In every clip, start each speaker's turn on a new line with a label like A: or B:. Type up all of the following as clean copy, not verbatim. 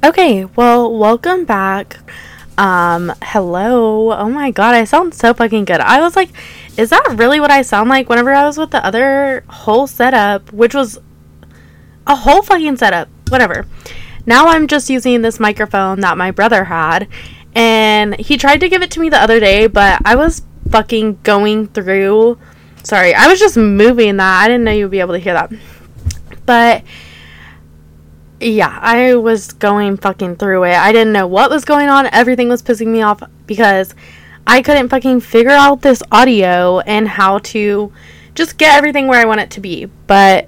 A: Okay, well, welcome back. Hello. Oh my god, I sound so fucking good. I was like, is that really what I sound like whenever I was with the other whole setup, which was a whole fucking setup, whatever. Now I'm just using this microphone that my brother had, and he tried to give it to me the other day, but I was fucking going through, sorry, I was just moving that. I didn't know you would be able to hear that. But yeah, I was going fucking through it. I didn't know what was going on. Everything was pissing me off because I couldn't fucking figure out this audio and how to just get everything where I want it to be. But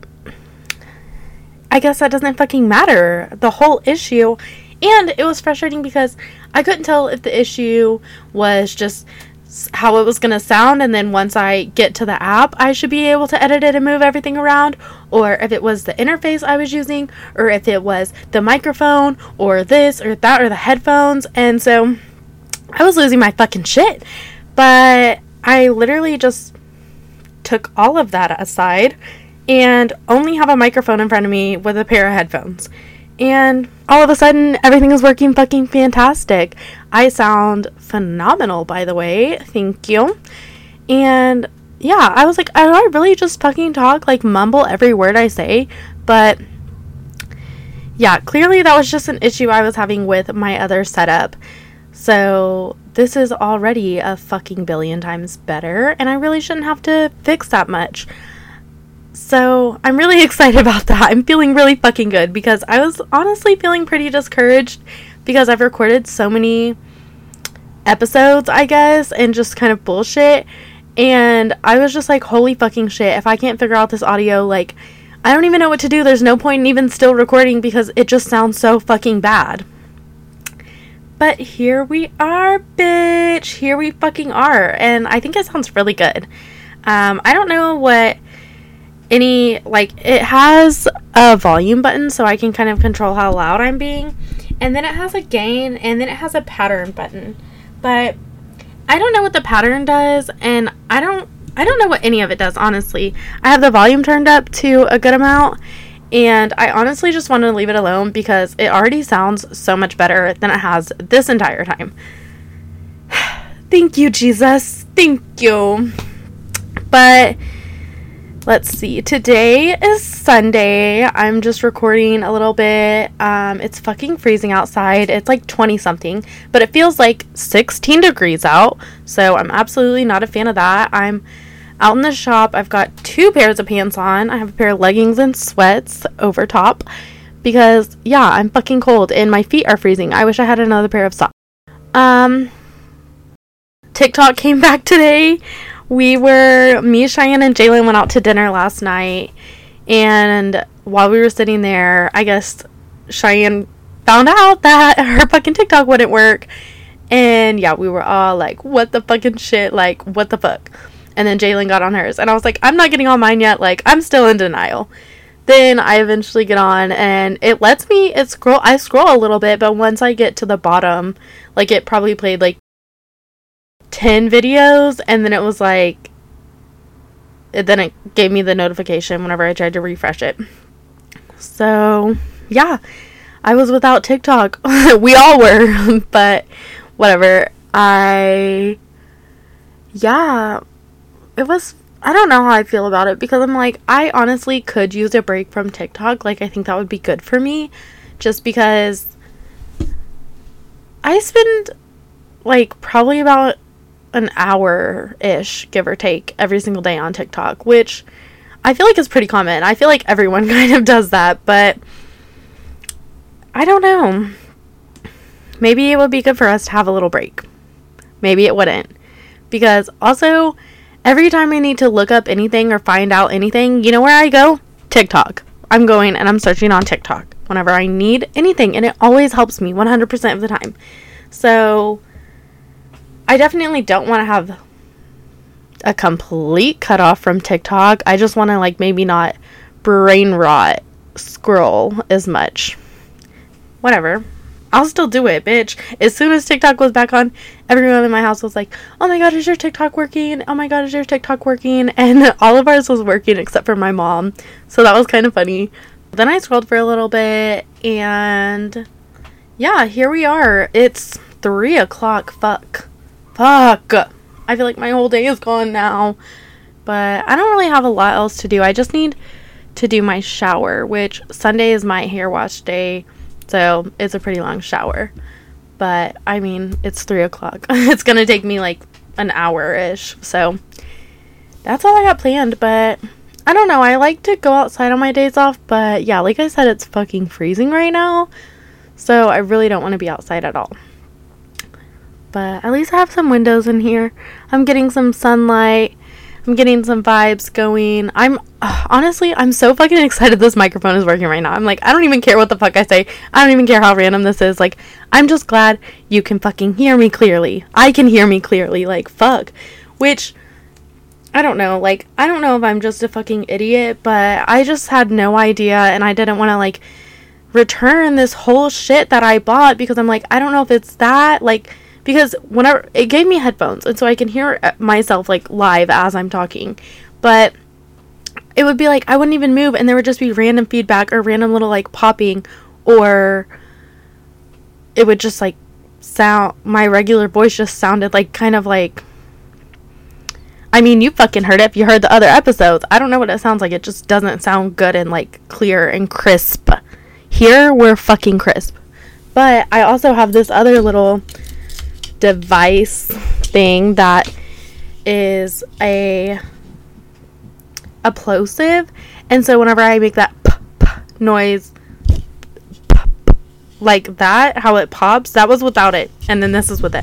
A: I guess that doesn't fucking matter. The whole issue, and it was frustrating because I couldn't tell if the issue was just how it was going to sound, and then once I get to the app I should be able to edit it and move everything around, or if it was the interface I was using, or if it was the microphone, or this or that, or the headphones. And so I was losing my fucking shit. But I literally just took all of that aside and only have a microphone in front of me with a pair of headphones. And all of a sudden, everything is working fucking fantastic. I sound phenomenal, by the way. Thank you. And yeah, I was like, do I really just fucking talk, like mumble every word I say? But yeah, clearly that was just an issue I was having with my other setup. So this is already a fucking billion times better, and I really shouldn't have to fix that much. So I'm really excited about that. I'm feeling really fucking good because I was honestly feeling pretty discouraged because I've recorded so many episodes, I guess, and just kind of bullshit. And I was just like, holy fucking shit, if I can't figure out this audio, like, I don't even know what to do. There's no point in even still recording because it just sounds so fucking bad. But here we are, bitch. Here we fucking are. And I think it sounds really good. I don't know what it has a volume button so I can kind of control how loud I'm being, and then it has a gain, and then it has a pattern button, but I don't know what the pattern does, and I don't know what any of it does, honestly. I have the volume turned up to a good amount, and I honestly just want to leave it alone because it already sounds so much better than it has this entire time. Thank you, Jesus. Thank you. But let's see. Today is Sunday. I'm just recording a little bit. It's fucking freezing outside. It's like 20 something, but it feels like 16 degrees out. So I'm absolutely not a fan of that. I'm out in the shop. I've got 2 pairs of pants on. I have a pair of leggings and sweats over top because yeah, I'm fucking cold and my feet are freezing. I wish I had another pair of socks. TikTok came back today. Me, Cheyenne, and Jalen went out to dinner last night, and while we were sitting there, I guess Cheyenne found out that her fucking TikTok wouldn't work, and yeah, we were all like, what the fucking shit, like, what the fuck? And then Jalen got on hers, and I was like, I'm not getting on mine yet, like, I'm still in denial. Then I eventually get on, and it lets me, I scroll a little bit, but once I get to the bottom, like, it probably played, like, 10 videos, and then it was like, then it gave me the notification whenever I tried to refresh it. So yeah, I was without TikTok. We all were, but whatever. It was, I don't know how I feel about it because I'm like, I honestly could use a break from TikTok. Like, I think that would be good for me just because I spend like probably about an hour-ish, give or take, every single day on TikTok, which I feel like is pretty common. I feel like everyone kind of does that, but I don't know. Maybe it would be good for us to have a little break. Maybe it wouldn't. Because also, every time I need to look up anything or find out anything, you know where I go? TikTok. I'm going and I'm searching on TikTok whenever I need anything, and it always helps me 100% of the time. So I definitely don't want to have a complete cutoff from TikTok. I just want to, like, maybe not brain rot scroll as much. Whatever. I'll still do it, bitch. As soon as TikTok was back on, everyone in my house was like, oh my god, is your TikTok working? Oh my god, is your TikTok working? And all of ours was working except for my mom. So that was kind of funny. Then I scrolled for a little bit, and yeah, here we are. It's 3 o'clock. Fuck. I feel like my whole day is gone now. But I don't really have a lot else to do. I just need to do my shower, which Sunday is my hair wash day. So it's a pretty long shower. But, I mean, it's 3 o'clock. It's going to take me like an hour-ish. So that's all I got planned. But I don't know. I like to go outside on my days off. But yeah, like I said, it's fucking freezing right now. So I really don't want to be outside at all. But at least I have some windows in here. I'm getting some sunlight. I'm getting some vibes going. Honestly, I'm so fucking excited this microphone is working right now. I'm like, I don't even care what the fuck I say. I don't even care how random this is. Like, I'm just glad you can fucking hear me clearly. I can hear me clearly. Like, fuck. Which, I don't know. Like, I don't know if I'm just a fucking idiot, but I just had no idea, and I didn't want to, like, return this whole shit that I bought because I'm like, I don't know if it's that, like, because whenever it gave me headphones, and so I can hear myself like live as I'm talking, but it would be like I wouldn't even move, and there would just be random feedback or random little like popping, or it would just like sound, my regular voice just sounded like kind of like, I mean, you fucking heard it if you heard the other episodes. I don't know what it sounds like. It just doesn't sound good and like clear and crisp. Here we're fucking crisp. But I also have this other little device thing that is a plosive, and so whenever I make that noise like that, how it pops, that was without it, and then this is with it.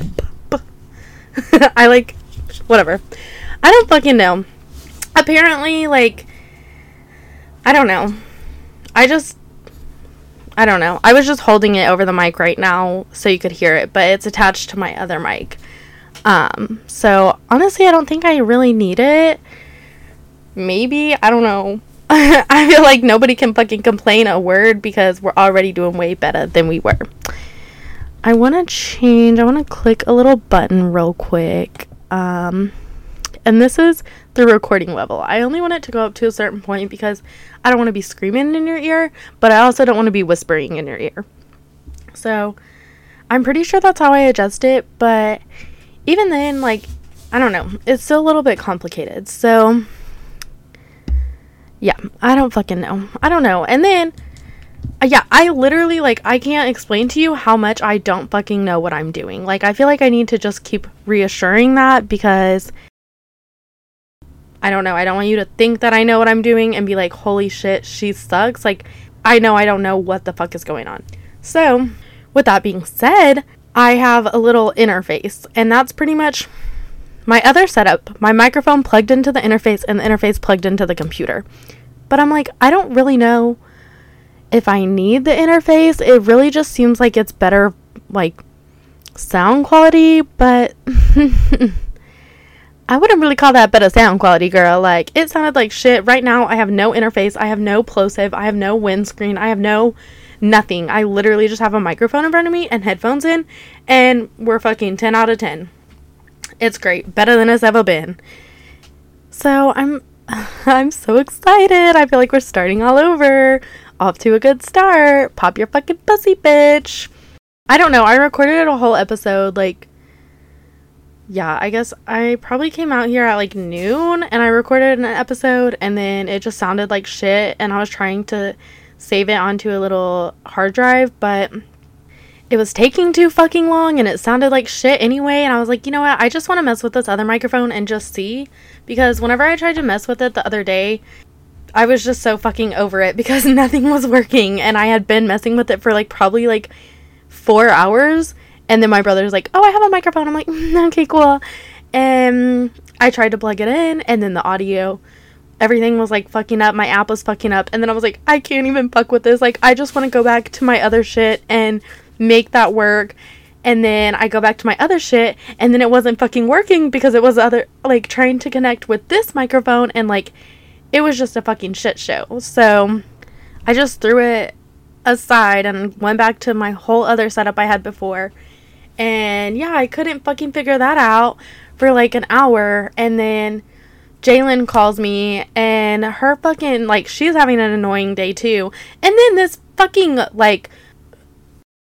A: I like, whatever, I don't fucking know. Apparently, like, I don't know, I don't know. I was just holding it over the mic right now so you could hear it, but it's attached to my other mic. So honestly, I don't think I really need it. Maybe, I don't know. I feel like nobody can fucking complain a word because we're already doing way better than we were. I want to click a little button real quick. And this is the recording level. I only want it to go up to a certain point because I don't want to be screaming in your ear, but I also don't want to be whispering in your ear. So I'm pretty sure that's how I adjust it, but even then, like, I don't know. It's still a little bit complicated. So yeah, I don't fucking know. I don't know. And then, yeah, I literally, like, I can't explain to you how much I don't fucking know what I'm doing. Like, I feel like I need to just keep reassuring that because I don't know. I don't want you to think that I know what I'm doing and be like, holy shit, she sucks. Like, I know I don't know what the fuck is going on. So, with that being said, I have a little interface, and that's pretty much my other setup. My microphone plugged into the interface and the interface plugged into the computer. But I'm like, I don't really know if I need the interface. It really just seems like it's better, like, sound quality, but I wouldn't really call that better sound quality, girl. Like, it sounded like shit. Right now, I have no interface. I have no plosive. I have no windscreen. I have no nothing. I literally just have a microphone in front of me and headphones in, and we're fucking 10 out of 10. It's great. Better than it's ever been. So, I'm so excited. I feel like we're starting all over. Off to a good start. Pop your fucking pussy, bitch. I don't know. I recorded a whole episode, like, yeah, I guess I probably came out here at like noon and I recorded an episode, and then it just sounded like shit, and I was trying to save it onto a little hard drive, but it was taking too fucking long and it sounded like shit anyway, and I was like, you know what, I just want to mess with this other microphone and just see, because whenever I tried to mess with it the other day, I was just so fucking over it because nothing was working, and I had been messing with it for like probably like 4 hours. And then my brother's like, oh, I have a microphone. I'm like, okay, cool. And I tried to plug it in, and then the audio, everything was like fucking up. My app was fucking up. And then I was like, I can't even fuck with this. Like, I just want to go back to my other shit and make that work. And then I go back to my other shit, and then it wasn't fucking working because it was other, like, trying to connect with this microphone, and like, it was just a fucking shit show. So I just threw it aside and went back to my whole other setup I had before. And yeah, I couldn't fucking figure that out for like an hour. And then Jalen calls me, and her fucking, like, she's having an annoying day too. And then this fucking, like,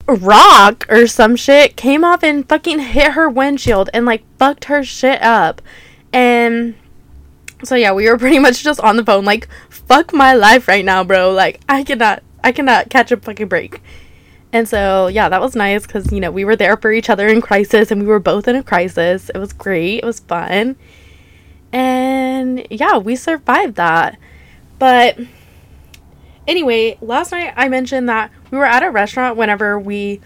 A: rock or some shit came off and fucking hit her windshield and like fucked her shit up. And so yeah, we were pretty much just on the phone like, fuck my life right now, bro. Like, I cannot catch a fucking break. And so yeah, that was nice because, you know, we were there for each other in crisis, and we were both in a crisis. It was great. It was fun. And yeah, we survived that. But anyway, last night I mentioned that we were at a restaurant whenever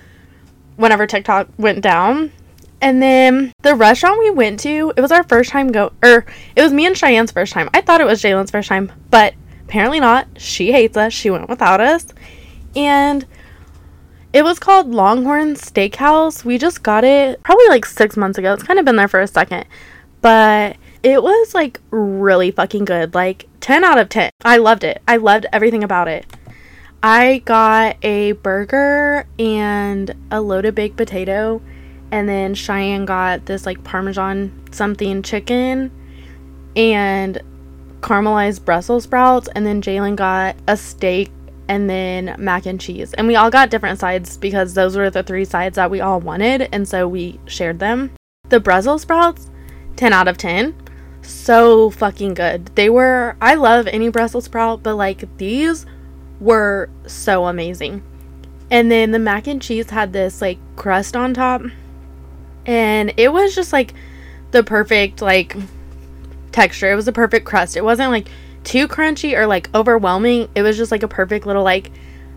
A: TikTok went down. And then the restaurant we went to, it was our first time it was me and Cheyenne's first time. I thought it was Jalen's first time, but apparently not. She hates us. She went without us. And it was called Longhorn Steakhouse. We just got it probably like 6 months ago. It's kind of been there for a second. But it was like really fucking good. Like 10 out of 10. I loved it. I loved everything about it. I got a burger and a loaded baked potato. And then Cheyenne got this like Parmesan something chicken and caramelized Brussels sprouts. And then Jalen got a steak and then mac and cheese. And we all got different sides because those were the 3 sides that we all wanted. And so we shared them. The Brussels sprouts, 10 out of 10. So fucking good. I love any Brussels sprout, but like these were so amazing. And then the mac and cheese had this like crust on top. And it was just like the perfect like texture. It was a perfect crust. It wasn't like too crunchy or like overwhelming. It was just like a perfect little like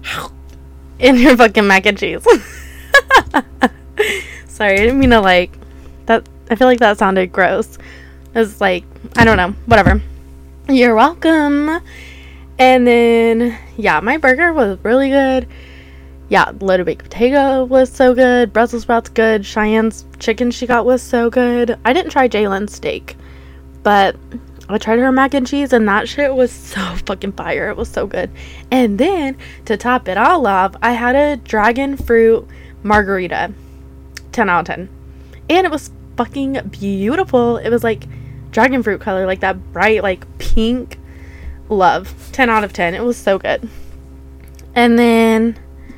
A: in your fucking mac and cheese. Sorry, I didn't mean to like that. I feel like that sounded gross. It was like, I don't know, whatever. You're welcome. And then yeah, my burger was really good. Yeah, loaded baked potato was so good. Brussels sprouts good. Cheyenne's chicken she got was so good. I didn't try Jalen's steak, but I tried her mac and cheese, and that shit was so fucking fire. It was so good. And then to top it all off, I had a dragon fruit margarita. 10 out of 10. And it was fucking beautiful. It was like dragon fruit color, like that bright like pink. Love. 10 out of 10. It was so good. And then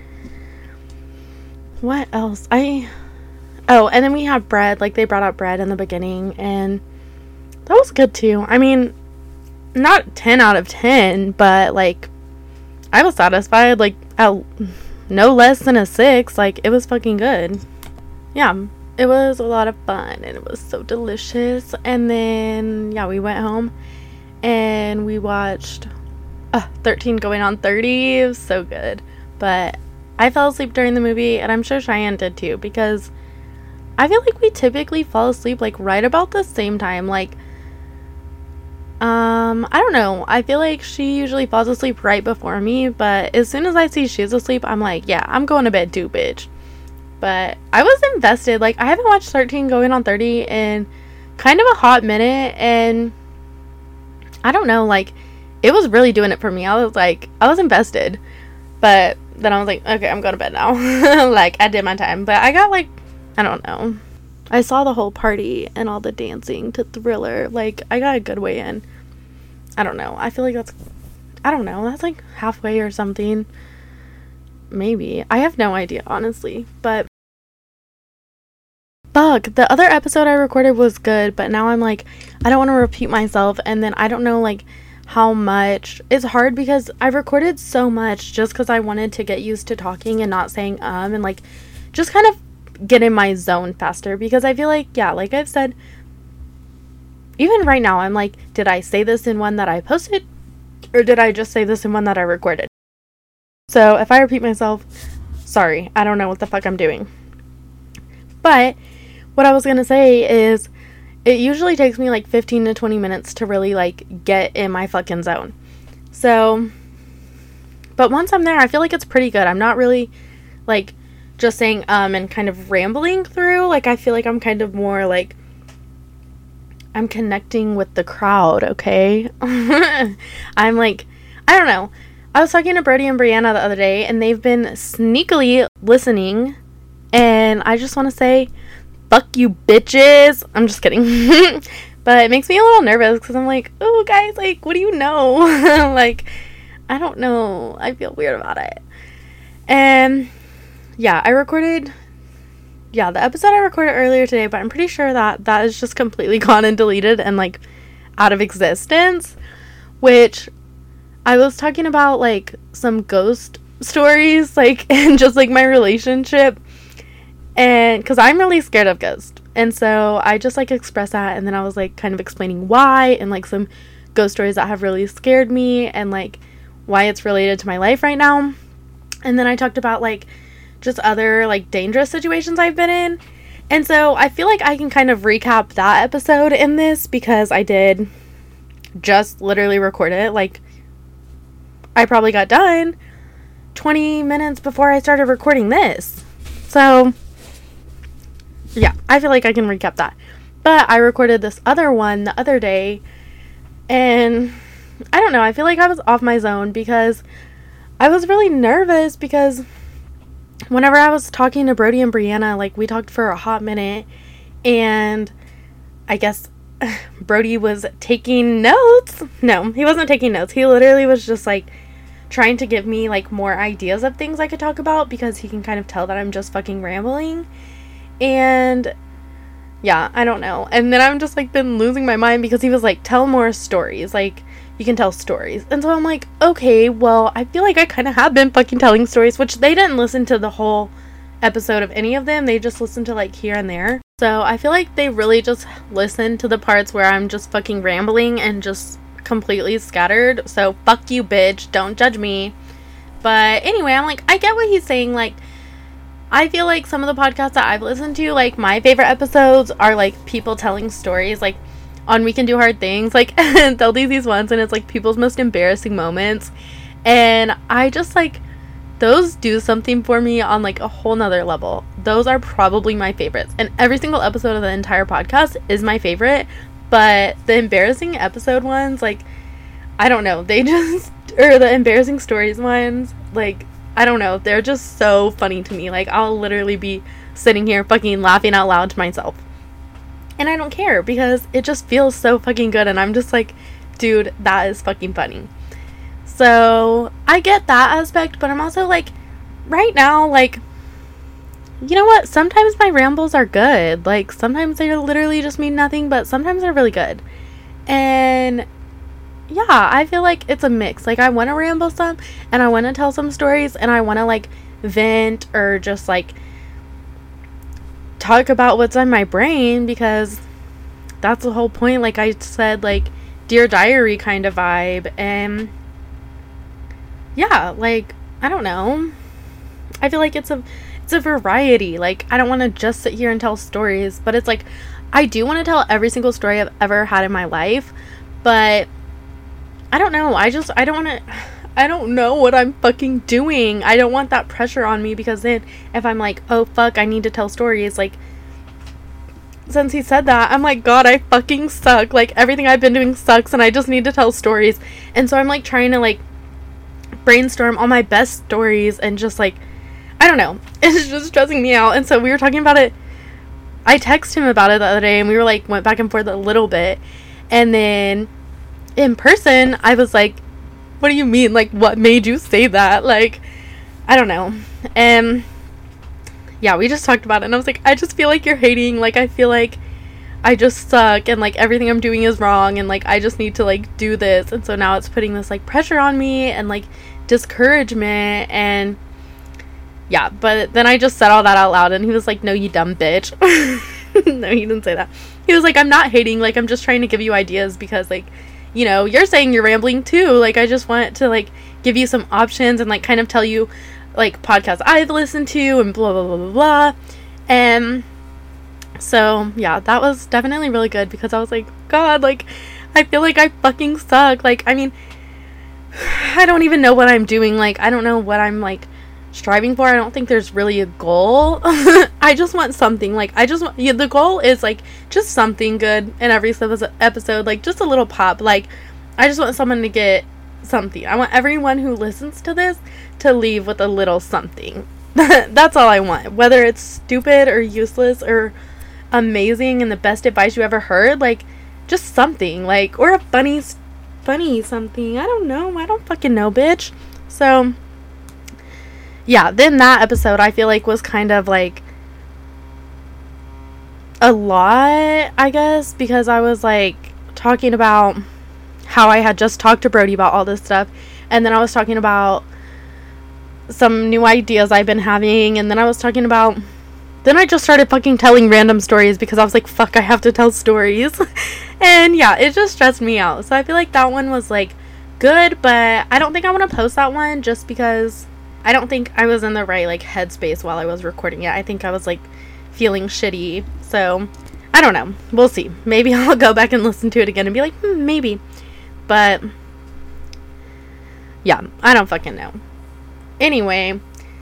A: what else? And then we had bread. Like, they brought out bread in the beginning, and that was good too. I mean, not 10 out of 10, but like, I was satisfied. Like, no less than a 6. Like, it was fucking good. Yeah, it was a lot of fun, and it was so delicious. And then, yeah, we went home, and we watched 13 Going on 30. It was so good. But I fell asleep during the movie, and I'm sure Cheyenne did too, because I feel like we typically fall asleep like right about the same time. Like, I don't know. I feel like she usually falls asleep right before me, but as soon as I see she's asleep, I'm like, yeah, I'm going to bed too, bitch. But I was invested. Like, I haven't watched 13 Going on 30 in kind of a hot minute, and I don't know, like, it was really doing it for me. I was invested. But then I was like, okay, I'm going to bed now. Like, I did my time. But I got, like, I don't know. I saw the whole party and all the dancing to Thriller. Like, I got a good way in. I don't know. I feel like that's like halfway or something. Maybe. I have no idea, honestly. But fuck, the other episode I recorded was good, but now I'm like, I don't want to repeat myself, and then I don't know, like, how much. It's hard because I recorded so much just because I wanted to get used to talking and not saying and like just kind of get in my zone faster, because I feel like, yeah, like I've said, even right now I'm like, did I say this in one that I posted, or did I just say this in one that I recorded? So if I repeat myself, sorry, I don't know what the fuck I'm doing. But what I was gonna say is, it usually takes me like 15 to 20 minutes to really like get in my fucking zone. So, but once I'm there, I feel like it's pretty good. I'm not really like just saying and kind of rambling through. Like, I feel like I'm kind of more like, I'm connecting with the crowd, okay? I'm like, I don't know. I was talking to Brody and Brianna the other day, and they've been sneakily listening, and I just want to say, fuck you, bitches. I'm just kidding. But it makes me a little nervous, because I'm like, oh, guys, like, what do you know? Like, I don't know. I feel weird about it. And yeah, the episode I recorded earlier today, but I'm pretty sure that is just completely gone and deleted and, like, out of existence, which I was talking about, like, some ghost stories, like, and just, like, my relationship, and, because I'm really scared of ghosts, and so I just, like, expressed that, and then I was, like, kind of explaining why, and, like, some ghost stories that have really scared me, and, like, why it's related to my life right now, and then I talked about, like, just other, like, dangerous situations I've been in. And so I feel like I can kind of recap that episode in this, because I did just literally record it. Like, I probably got done 20 minutes before I started recording this. So yeah, I feel like I can recap that. But I recorded this other one the other day, and I don't know, I feel like I was off my zone because I was really nervous, because whenever I was talking to Brody and Brianna, like, we talked for a hot minute, and I guess Brody was taking notes. No, he wasn't taking notes. He literally was just, like, trying to give me, like, more ideas of things I could talk about, because he can kind of tell that I'm just fucking rambling. And yeah, I don't know. And then I'm just, like, been losing my mind, because he was like, tell more stories. Like, you can tell stories. And so I'm like, okay, well, I feel like I kind of have been fucking telling stories, which they didn't listen to the whole episode of any of them. They just listened to, like, here and there. So I feel like they really just listened to the parts where I'm just fucking rambling and just completely scattered. So fuck you, bitch. Don't judge me. But anyway, I'm like, I get what he's saying. Like, I feel like some of the podcasts that I've listened to, like, my favorite episodes are, like, people telling stories. Like, on We Can Do Hard Things, like, they'll do these ones, and it's, like, people's most embarrassing moments, and I just, like, those do something for me on, like, a whole nother level. Those are probably my favorites, and every single episode of the entire podcast is my favorite, but the embarrassing episode ones, like, I don't know, they just, or the embarrassing stories ones, like, I don't know, they're just so funny to me. Like, I'll literally be sitting here fucking laughing out loud to myself. And I don't care, because it just feels so fucking good, and I'm just like, dude, that is fucking funny. So, I get that aspect, but I'm also like, right now, like, you know what? Sometimes my rambles are good. Like, sometimes they literally just mean nothing, but sometimes they're really good. And yeah, I feel like it's a mix. Like, I want to ramble some, and I want to tell some stories, and I want to, like, vent, or just, like, talk about what's on my brain, because that's the whole point. Like I said, like, Dear Diary kind of vibe. And yeah, like, I don't know, I feel like it's a variety. Like, I don't want to just sit here and tell stories, but it's like, I do want to tell every single story I've ever had in my life, but I don't know, I don't know what I'm fucking doing. I don't want that pressure on me, because then if I'm like, oh fuck, I need to tell stories, like, since he said that, I'm like, God, I fucking suck. Like, everything I've been doing sucks, and I just need to tell stories. And so I'm, like, trying to, like, brainstorm all my best stories, and just, like, I don't know, it's just stressing me out. And so we were talking about it, I texted him about it the other day, and we were, like, went back and forth a little bit, and then in person, I was like, what do you mean? Like, what made you say that? Like, I don't know. And yeah, we just talked about it, and I was like, I just feel like you're hating. Like, I feel like I just suck, and, like, everything I'm doing is wrong, and, like, I just need to, like, do this. And so now it's putting this, like, pressure on me, and, like, discouragement. And yeah, but then I just said all that out loud, and he was like, no, you dumb bitch. No, he didn't say that. He was like, I'm not hating. Like, I'm just trying to give you ideas, because, like, you know, you're saying you're rambling too. Like, I just want to, like, give you some options, and, like, kind of tell you, like, podcasts I've listened to, and blah, blah, blah, blah, blah. And so, yeah, that was definitely really good, because I was like, God, like, I feel like I fucking suck. Like, I mean, I don't even know what I'm doing. Like, I don't know what I'm, like, striving for. I don't think there's really a goal. I just want something. Like, I just want, yeah, the goal is, like, just something good in every episode, like, just a little pop. Like, I just want someone to get something. I want everyone who listens to this to leave with a little something. That's all I want. Whether it's stupid or useless or amazing and the best advice you ever heard, like, just something, like, or a funny something. I don't know. I don't fucking know, bitch. So yeah, then that episode I feel like was kind of like a lot, I guess, because I was like talking about how I had just talked to Brody about all this stuff, and then I was talking about some new ideas I've been having, and then I was talking about, then I just started fucking telling random stories because I was like, fuck, I have to tell stories. And yeah, it just stressed me out. So I feel like that one was like good, but I don't think I want to post that one just because I don't think I was in the right like headspace while I was recording it. I think I was like feeling shitty. So I don't know. We'll see. Maybe I'll go back and listen to it again and be like, maybe. But yeah, I don't fucking know. Anyway,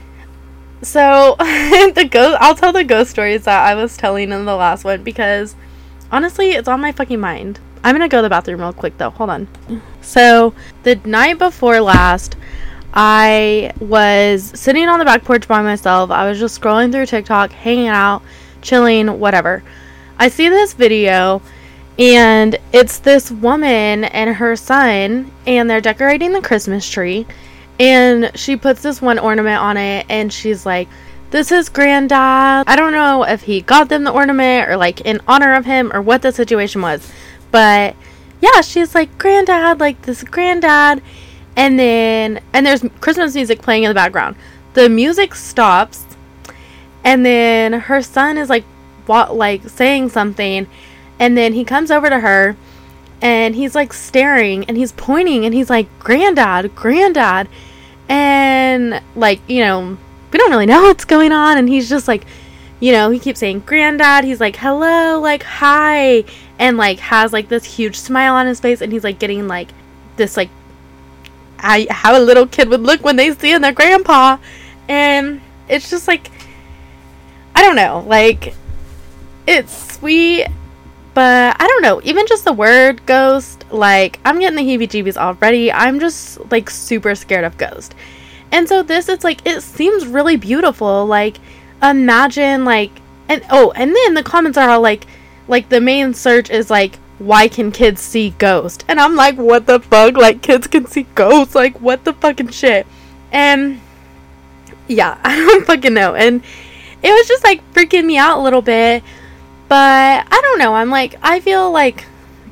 A: so I'll tell the ghost stories that I was telling in the last one because honestly, it's on my fucking mind. I'm gonna go to the bathroom real quick though. Hold on. So the night before last, I was sitting on the back porch by myself. I was just scrolling through TikTok, hanging out, chilling, whatever. I see this video, and it's this woman and her son, and they're decorating the Christmas tree. And she puts this one ornament on it, and she's like, this is Granddad. I don't know if he got them the ornament or like in honor of him or what the situation was. But yeah, she's like, Granddad, like this is Granddad. And there's Christmas music playing in the background. The music stops, and then her son is like saying something, and then he comes over to her, and he's like staring, and he's pointing, and he's like, Granddad, Granddad. And like, you know, we don't really know what's going on, and he's just like, you know, he keeps saying Granddad. He's like, hello, like, hi, and like has like this huge smile on his face, and he's like getting like this like how a little kid would look when they see their grandpa. And it's just like, I don't know, like, it's sweet, but I don't know, even just the word ghost, like, I'm getting the heebie-jeebies already. I'm just like super scared of ghosts. And so this, it's like, it seems really beautiful. Like, imagine like, and then the comments are all like the main search is like, why can kids see ghosts? And I'm like, what the fuck? Like, kids can see ghosts? Like, what the fucking shit? And yeah, I don't fucking know. And it was just like freaking me out a little bit. But I don't know. I'm like, I feel like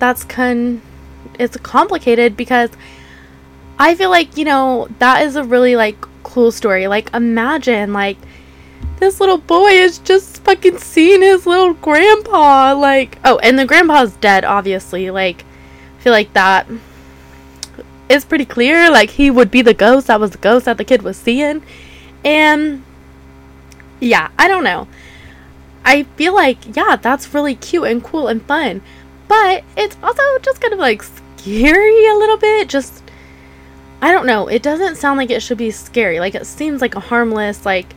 A: it's complicated because I feel like, you know, that is a really like cool story. Like, imagine like this little boy is just fucking seeing his little grandpa, like, oh, and the grandpa's dead, obviously. Like, I feel like that is pretty clear. Like, he would be the ghost. That was the ghost that the kid was seeing. And yeah, I don't know. I feel like, yeah, that's really cute and cool and fun, but it's also just kind of like scary a little bit. Just, I don't know. It doesn't sound like it should be scary. Like, it seems like a harmless, like,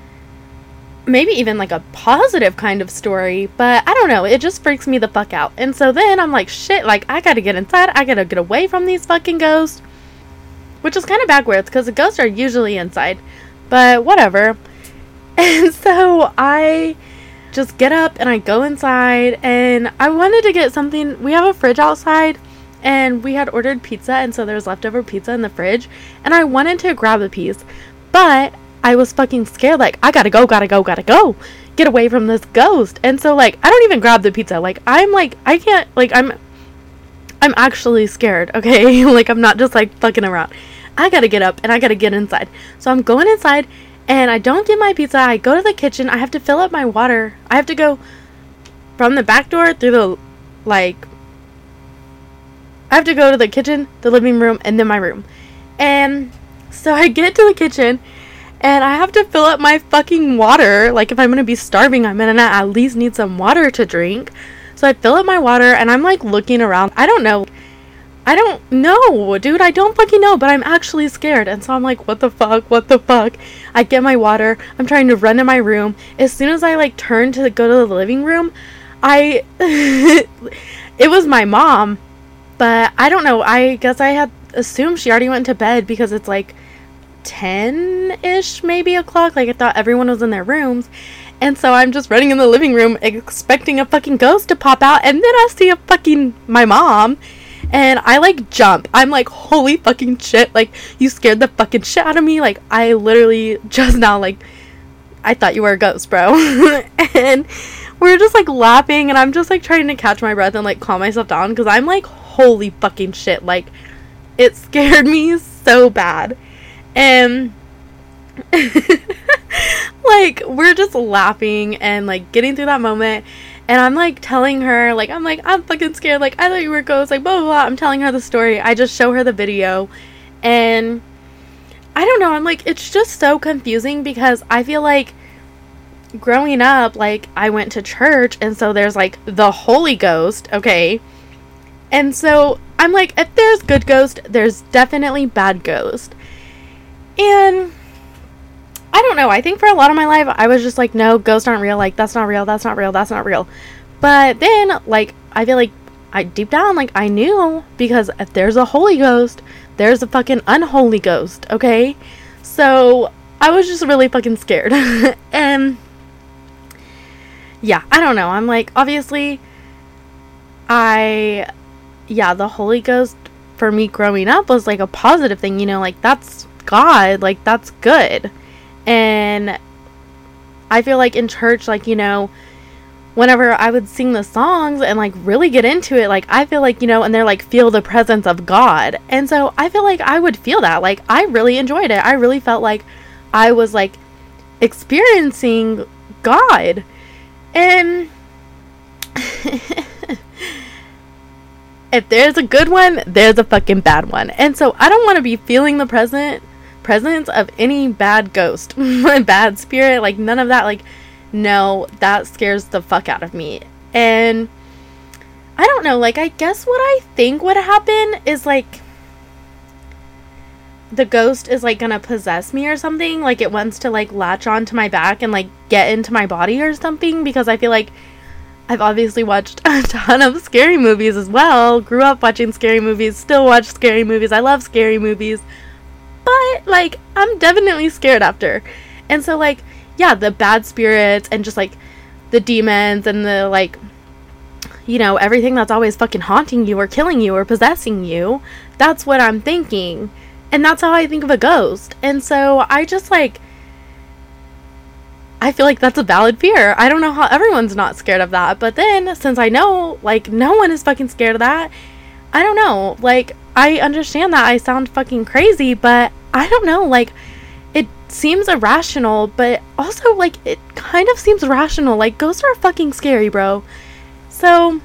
A: maybe even like a positive kind of story, but I don't know, it just freaks me the fuck out. And so then I'm like, shit, like, I gotta get inside, I gotta get away from these fucking ghosts, which is kind of backwards because the ghosts are usually inside, but whatever. And so I just get up and I go inside, and I wanted to get something. We have a fridge outside, and we had ordered pizza, and so there was leftover pizza in the fridge, and I wanted to grab a piece, but I was fucking scared. Like, I gotta go, get away from this ghost. And so, like, I don't even grab the pizza. Like, I'm like, I can't, like, I'm actually scared, okay? Like, I'm not just like fucking around. I gotta get up and I gotta get inside. So I'm going inside, and I don't get my pizza. I go to the kitchen. I have to fill up my water. I have to go from the back door through the, like, I have to go to the kitchen, the living room, and then my room. And so I get to the kitchen, and I have to fill up my fucking water. Like, if I'm going to be starving, I'm going to at least need some water to drink. So I fill up my water, and I'm, like, looking around. I don't know, dude. I don't fucking know, but I'm actually scared. And so I'm like, what the fuck? I get my water. I'm trying to run to my room. As soon as I, like, turn to go to the living room, it was my mom. But I don't know. I guess I had assumed she already went to bed because it's, like, 10-ish, maybe o'clock. Like, I thought everyone was in their rooms. And so I'm just running in the living room expecting a fucking ghost to pop out, and then I see my mom, And I like jump. I'm like, holy fucking shit. Like, you scared the fucking shit out of me. Like, I literally just now, like, I thought you were a ghost, bro. And we're just like laughing, and I'm just like trying to catch my breath and like calm myself down, because I'm like, holy fucking shit. Like, it scared me so bad. And like, we're just laughing and like getting through that moment. And I'm like telling her, like, I'm fucking scared. Like, I thought you were a ghost. Like, blah, blah, blah. I'm telling her the story. I just show her the video. And I don't know. I'm like, it's just so confusing, because I feel like growing up, like, I went to church. And so there's like the Holy Ghost. Okay. And so I'm like, if there's good ghost, there's definitely bad ghost. And I don't know. I think for a lot of my life, I was just like, no, ghosts aren't real. Like, that's not real. That's not real. That's not real. But then, like, I feel like deep down, like, I knew, because if there's a Holy Ghost, there's a fucking unholy ghost. Okay. So I was just really fucking scared. And yeah, I don't know. I'm like, obviously, the Holy Ghost for me growing up was like a positive thing, you know, like, that's God, like, that's good. And I feel like in church, like, you know, whenever I would sing the songs and like really get into it, like, I feel like, you know, and they're like, feel the presence of God. And so I feel like I would feel that. Like, I really enjoyed it. I really felt like I was like experiencing God. And if there's a good one, there's a fucking bad one. And so I don't want to be feeling the presence of any bad ghost, bad spirit, like, none of that. Like, no, that scares the fuck out of me. And I don't know, like, I guess what I think would happen is, like, the ghost is like gonna possess me or something. Like, it wants to like latch onto my back and like get into my body or something, because I feel like I've obviously watched a ton of scary movies as well. Grew up watching scary movies, still watch scary movies. I love scary movies. But, like, I'm definitely scared after. And so, like, yeah, the bad spirits and just, like, the demons and the, like, you know, everything that's always fucking haunting you or killing you or possessing you, that's what I'm thinking. And that's how I think of a ghost. And so I just, like, I feel like that's a valid fear. I don't know how everyone's not scared of that. But then, since I know, like, no one is fucking scared of that, I don't know. Like, I understand that I sound fucking crazy, but I don't know. Like, it seems irrational, but also, like, it kind of seems rational. Like, ghosts are fucking scary, bro. So,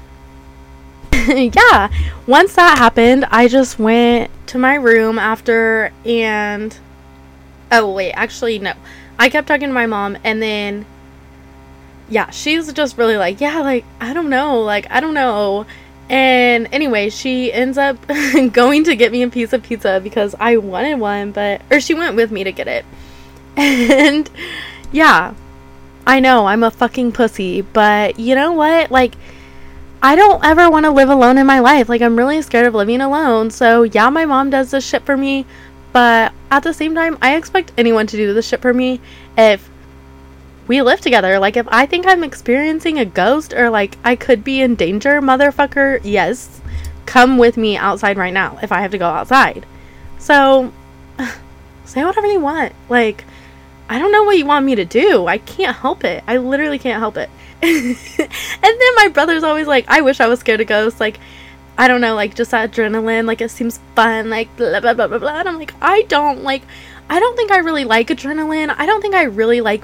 A: yeah. Once that happened, I just went to my room after, and... Oh, wait. Actually, no. I kept talking to my mom, and then... Yeah, she's just really like, yeah, like, I don't know. Like, I don't know. And anyway, she ends up going to get me a piece of pizza because I wanted one, or she went with me to get it. And yeah, I know I'm a fucking pussy, but you know what? Like, I don't ever want to live alone in my life. Like, I'm really scared of living alone. So yeah, my mom does this shit for me, but at the same time, I expect anyone to do this shit for me if we live together. Like, if I think I'm experiencing a ghost or like I could be in danger, motherfucker, yes, come with me outside right now if I have to go outside. So say whatever you want. Like, I don't know what you want me to do. I can't help it. I literally can't help it. And then my brother's always like, I wish I was scared of ghosts. Like, I don't know, like, just that adrenaline, like, it seems fun, like, blah, blah, blah, blah, blah. And I'm like, I don't think I really like adrenaline. I don't think I really like,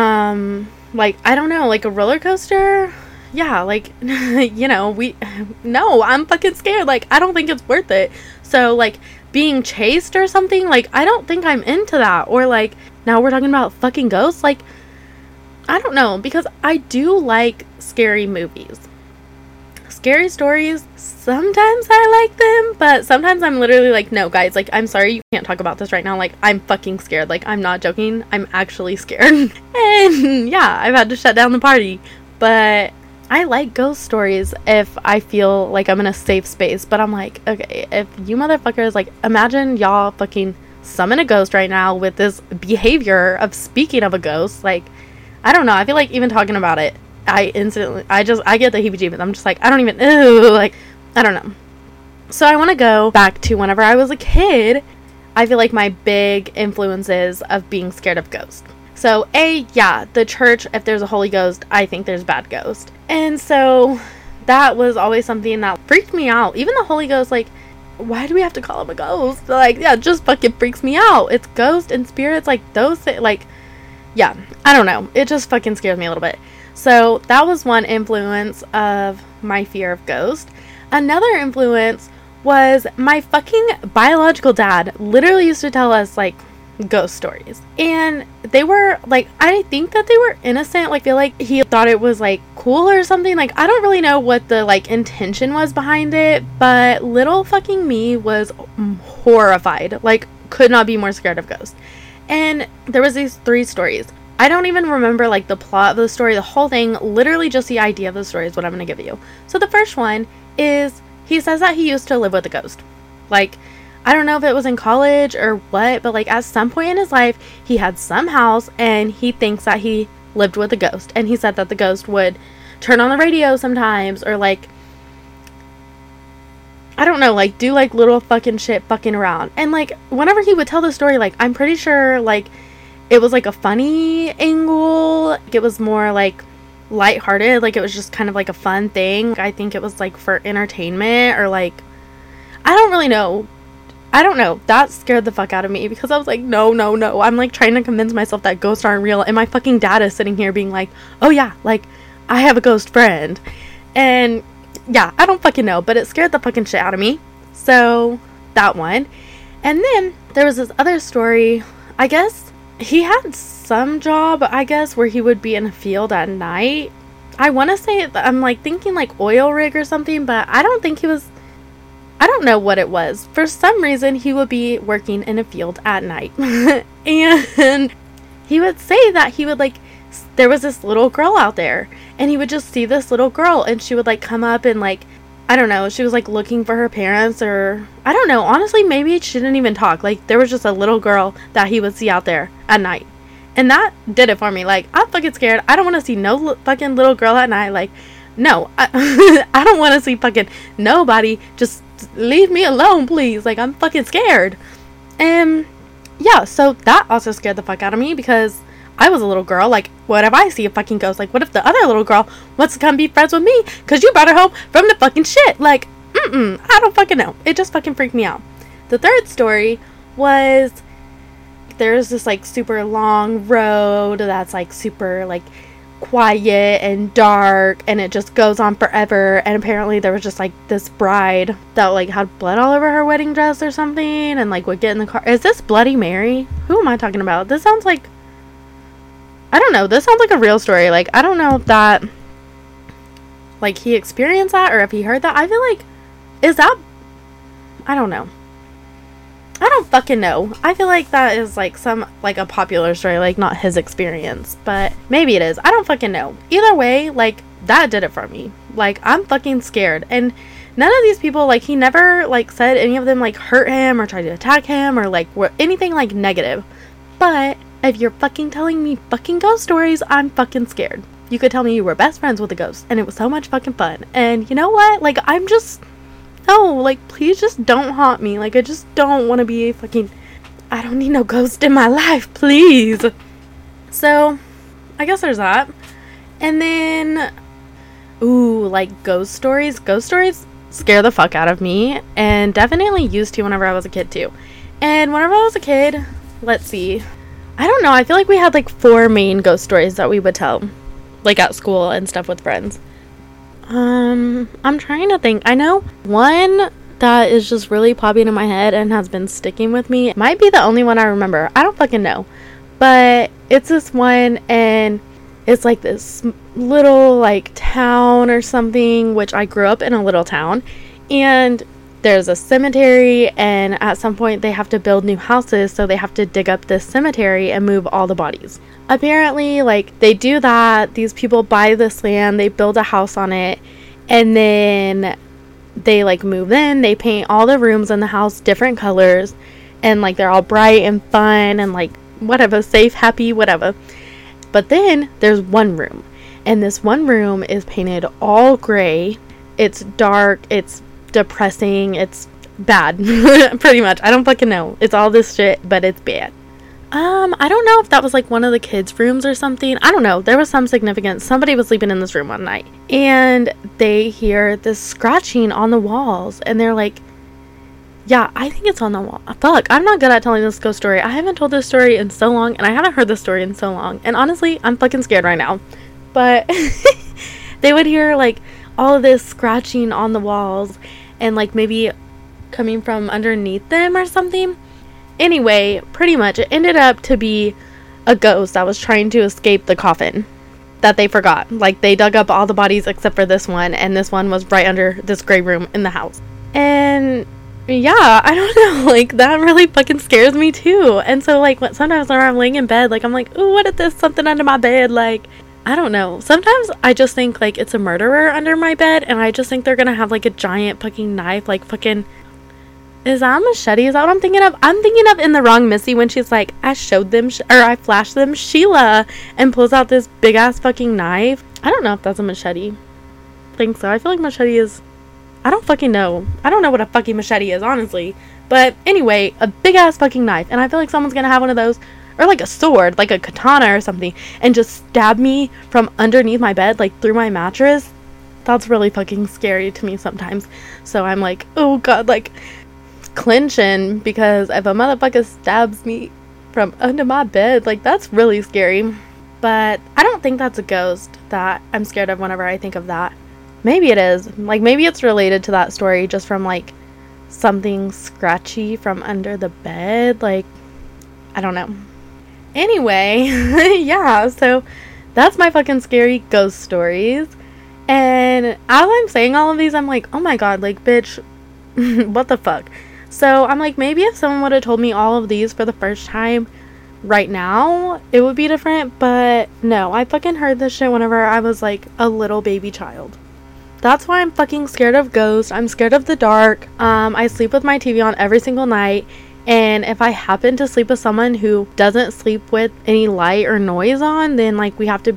A: I don't know, like a roller coaster. Yeah, like, you know, no, I'm fucking scared. Like, I don't think it's worth it. So, like, being chased or something, like, I don't think I'm into that. Or, like, now we're talking about fucking ghosts. Like, I don't know, because I do like scary movies. Scary stories, sometimes I like them, but sometimes I'm literally like, no, guys, like, I'm sorry, you can't talk about this right now. Like, I'm fucking scared. Like, I'm not joking. I'm actually scared. And yeah, I've had to shut down the party. But I like ghost stories if I feel like I'm in a safe space. But I'm like, okay, if you motherfuckers, like, imagine y'all fucking summon a ghost right now with this behavior of speaking of a ghost. Like, I don't know. I feel like even talking about it, I get the heebie-jeebies. I'm just like, I don't even, ew, like, I don't know. So I want to go back to whenever I was a kid. I feel like my big influences of being scared of ghosts. So the church, if there's a Holy Ghost, I think there's bad ghost. And so that was always something that freaked me out. Even the Holy Ghost, like, why do we have to call him a ghost? Like, yeah, it just fucking freaks me out. It's ghosts and spirits, like, those, like, yeah, I don't know. It just fucking scares me a little bit. So that was one influence of my fear of ghosts. Another influence was my fucking biological dad literally used to tell us, like, ghost stories. And they were, like, I think that they were innocent. Like, I feel like he thought it was, like, cool or something. Like, I don't really know what the, like, intention was behind it. But little fucking me was horrified. Like, could not be more scared of ghosts. And there was these 3 stories. I don't even remember, like, the plot of the story, the whole thing. Literally just the idea of the story is what I'm going to give you. So the first one is, he says that he used to live with a ghost. Like, I don't know if it was in college or what, but, like, at some point in his life, he had some house, and he thinks that he lived with a ghost. And he said that the ghost would turn on the radio sometimes, or, like, I don't know, like, do, like, little fucking shit fucking around. And, like, whenever he would tell the story, like, I'm pretty sure, like, it was, like, a funny angle. It was more, like, lighthearted. Like, it was just kind of, like, a fun thing. I think it was, like, for entertainment, or, like, I don't really know. I don't know. That scared the fuck out of me, because I was like, no. I'm, like, trying to convince myself that ghosts aren't real. And my fucking dad is sitting here being like, oh, yeah, like, I have a ghost friend. And yeah, I don't fucking know, but it scared the fucking shit out of me. So, that one. And then, there was this other story. I guess he had some job, I guess, where he would be in a field at night. I want to say, I'm, like, thinking, like, oil rig or something, but I don't think he was, I don't know what it was. For some reason, he would be working in a field at night. And he would say that he would, like, there was this little girl out there, and he would just see this little girl, and she would, like, come up and, like, I don't know, she was, like, looking for her parents, or I don't know, honestly, maybe she didn't even talk. Like, there was just a little girl that he would see out there at night, and that did it for me. Like, I'm fucking scared. I don't want to see no fucking little girl at night. Like, no, I don't want to see fucking nobody. Just leave me alone, please. Like, I'm fucking scared. And yeah, so that also scared the fuck out of me, because I was a little girl. Like, what if I see a fucking ghost? Like, what if the other little girl wants to come be friends with me because you brought her home from the fucking shit? Like, I don't fucking know. It just fucking freaked me out. The third story was, there's this, like, super long road that's, like, super, like, quiet and dark, and it just goes on forever. And apparently there was just, like, this bride that, like, had blood all over her wedding dress or something, and, like, would get in the car. Is this Bloody Mary? Who am I talking about? This sounds like, I don't know, this sounds like a real story. Like, I don't know if that, like, he experienced that, or if he heard that. I feel like, is that, I don't know. I don't fucking know. I feel like that is, like, some, like, a popular story, like, not his experience, but maybe it is. I don't fucking know. Either way, like, that did it for me. Like, I'm fucking scared. And none of these people, like, he never, like, said any of them, like, hurt him or tried to attack him or, like, were anything, like, negative. But if you're fucking telling me fucking ghost stories, I'm fucking scared. You could tell me you were best friends with a ghost, and it was so much fucking fun. And you know what? Like, I'm just, no, like, please just don't haunt me. Like, I just don't want to be fucking, I don't need no ghost in my life, please. So, I guess there's that. And then, ooh, like, ghost stories. Ghost stories scare the fuck out of me, and definitely used to whenever I was a kid, too. And whenever I was a kid, let's see, I don't know, I feel like we had, like, 4 main ghost stories that we would tell, like, at school and stuff with friends. I'm trying to think. I know one that is just really popping in my head and has been sticking with me. It might be the only one I remember. I don't fucking know. But it's this one, and it's, like, this little, like, town or something, which I grew up in a little town, and there's a cemetery, and at some point they have to build new houses, so they have to dig up this cemetery and move all the bodies. Apparently, like, they do that. These people buy this land, they build a house on it, and then they, like, move in, they paint all the rooms in the house different colors, and, like, they're all bright and fun and, like, whatever, safe, happy, whatever. But then there's one room, and this one room is painted all gray. It's dark, it's depressing. It's bad. Pretty much. I don't fucking know. It's all this shit, but it's bad. I don't know if that was like one of the kids' rooms or something. I don't know. There was some significance. Somebody was sleeping in this room one night, and they hear this scratching on the walls, and they're like, yeah, I think it's on the wall. Fuck, I'm not good at telling this ghost story. I haven't told this story in so long, and I haven't heard this story in so long. And honestly, I'm fucking scared right now. But they would hear like all of this scratching on the walls, and like maybe coming from underneath them or something. Anyway, pretty much it ended up to be a ghost that was trying to escape the coffin that they forgot. Like, they dug up all the bodies except for this one, and this one was right under this gray room in the house. And yeah, I don't know, like, that really fucking scares me too. And so, like, sometimes when I'm laying in bed, like, I'm like, ooh, what if there's something under my bed? Like, I don't know. Sometimes I just think, like, it's a murderer under my bed, and I just think they're gonna have, like, a giant fucking knife, like, fucking... Is that a machete? Is that what I'm thinking of? I'm thinking of In the Wrong Missy when she's like, I showed them, I flashed them Sheila, and pulls out this big ass fucking knife. I don't know if that's a machete. I think so. I feel like machete is, I don't fucking know. I don't know what a fucking machete is, honestly. But anyway, a big ass fucking knife, and I feel like someone's gonna have one of those, or like a sword, like a katana or something, and just stab me from underneath my bed, like through my mattress. That's really fucking scary to me sometimes. So I'm like, oh god, like, clenching, because if a motherfucker stabs me from under my bed, like, that's really scary. But I don't think that's a ghost that I'm scared of whenever I think of that. Maybe it is. Like, maybe it's related to that story, just from like something scratchy from under the bed. Like, I don't know. Anyway, yeah, so that's my fucking scary ghost stories. And as I'm saying all of these, I'm like, oh my god, like, bitch, what the fuck? So I'm like, maybe if someone would have told me all of these for the first time right now, it would be different. But no, I fucking heard this shit whenever I was like a little baby child. That's why I'm fucking scared of ghosts. I'm scared of the dark. I sleep with my TV on every single night. And if I happen to sleep with someone who doesn't sleep with any light or noise on, then like we have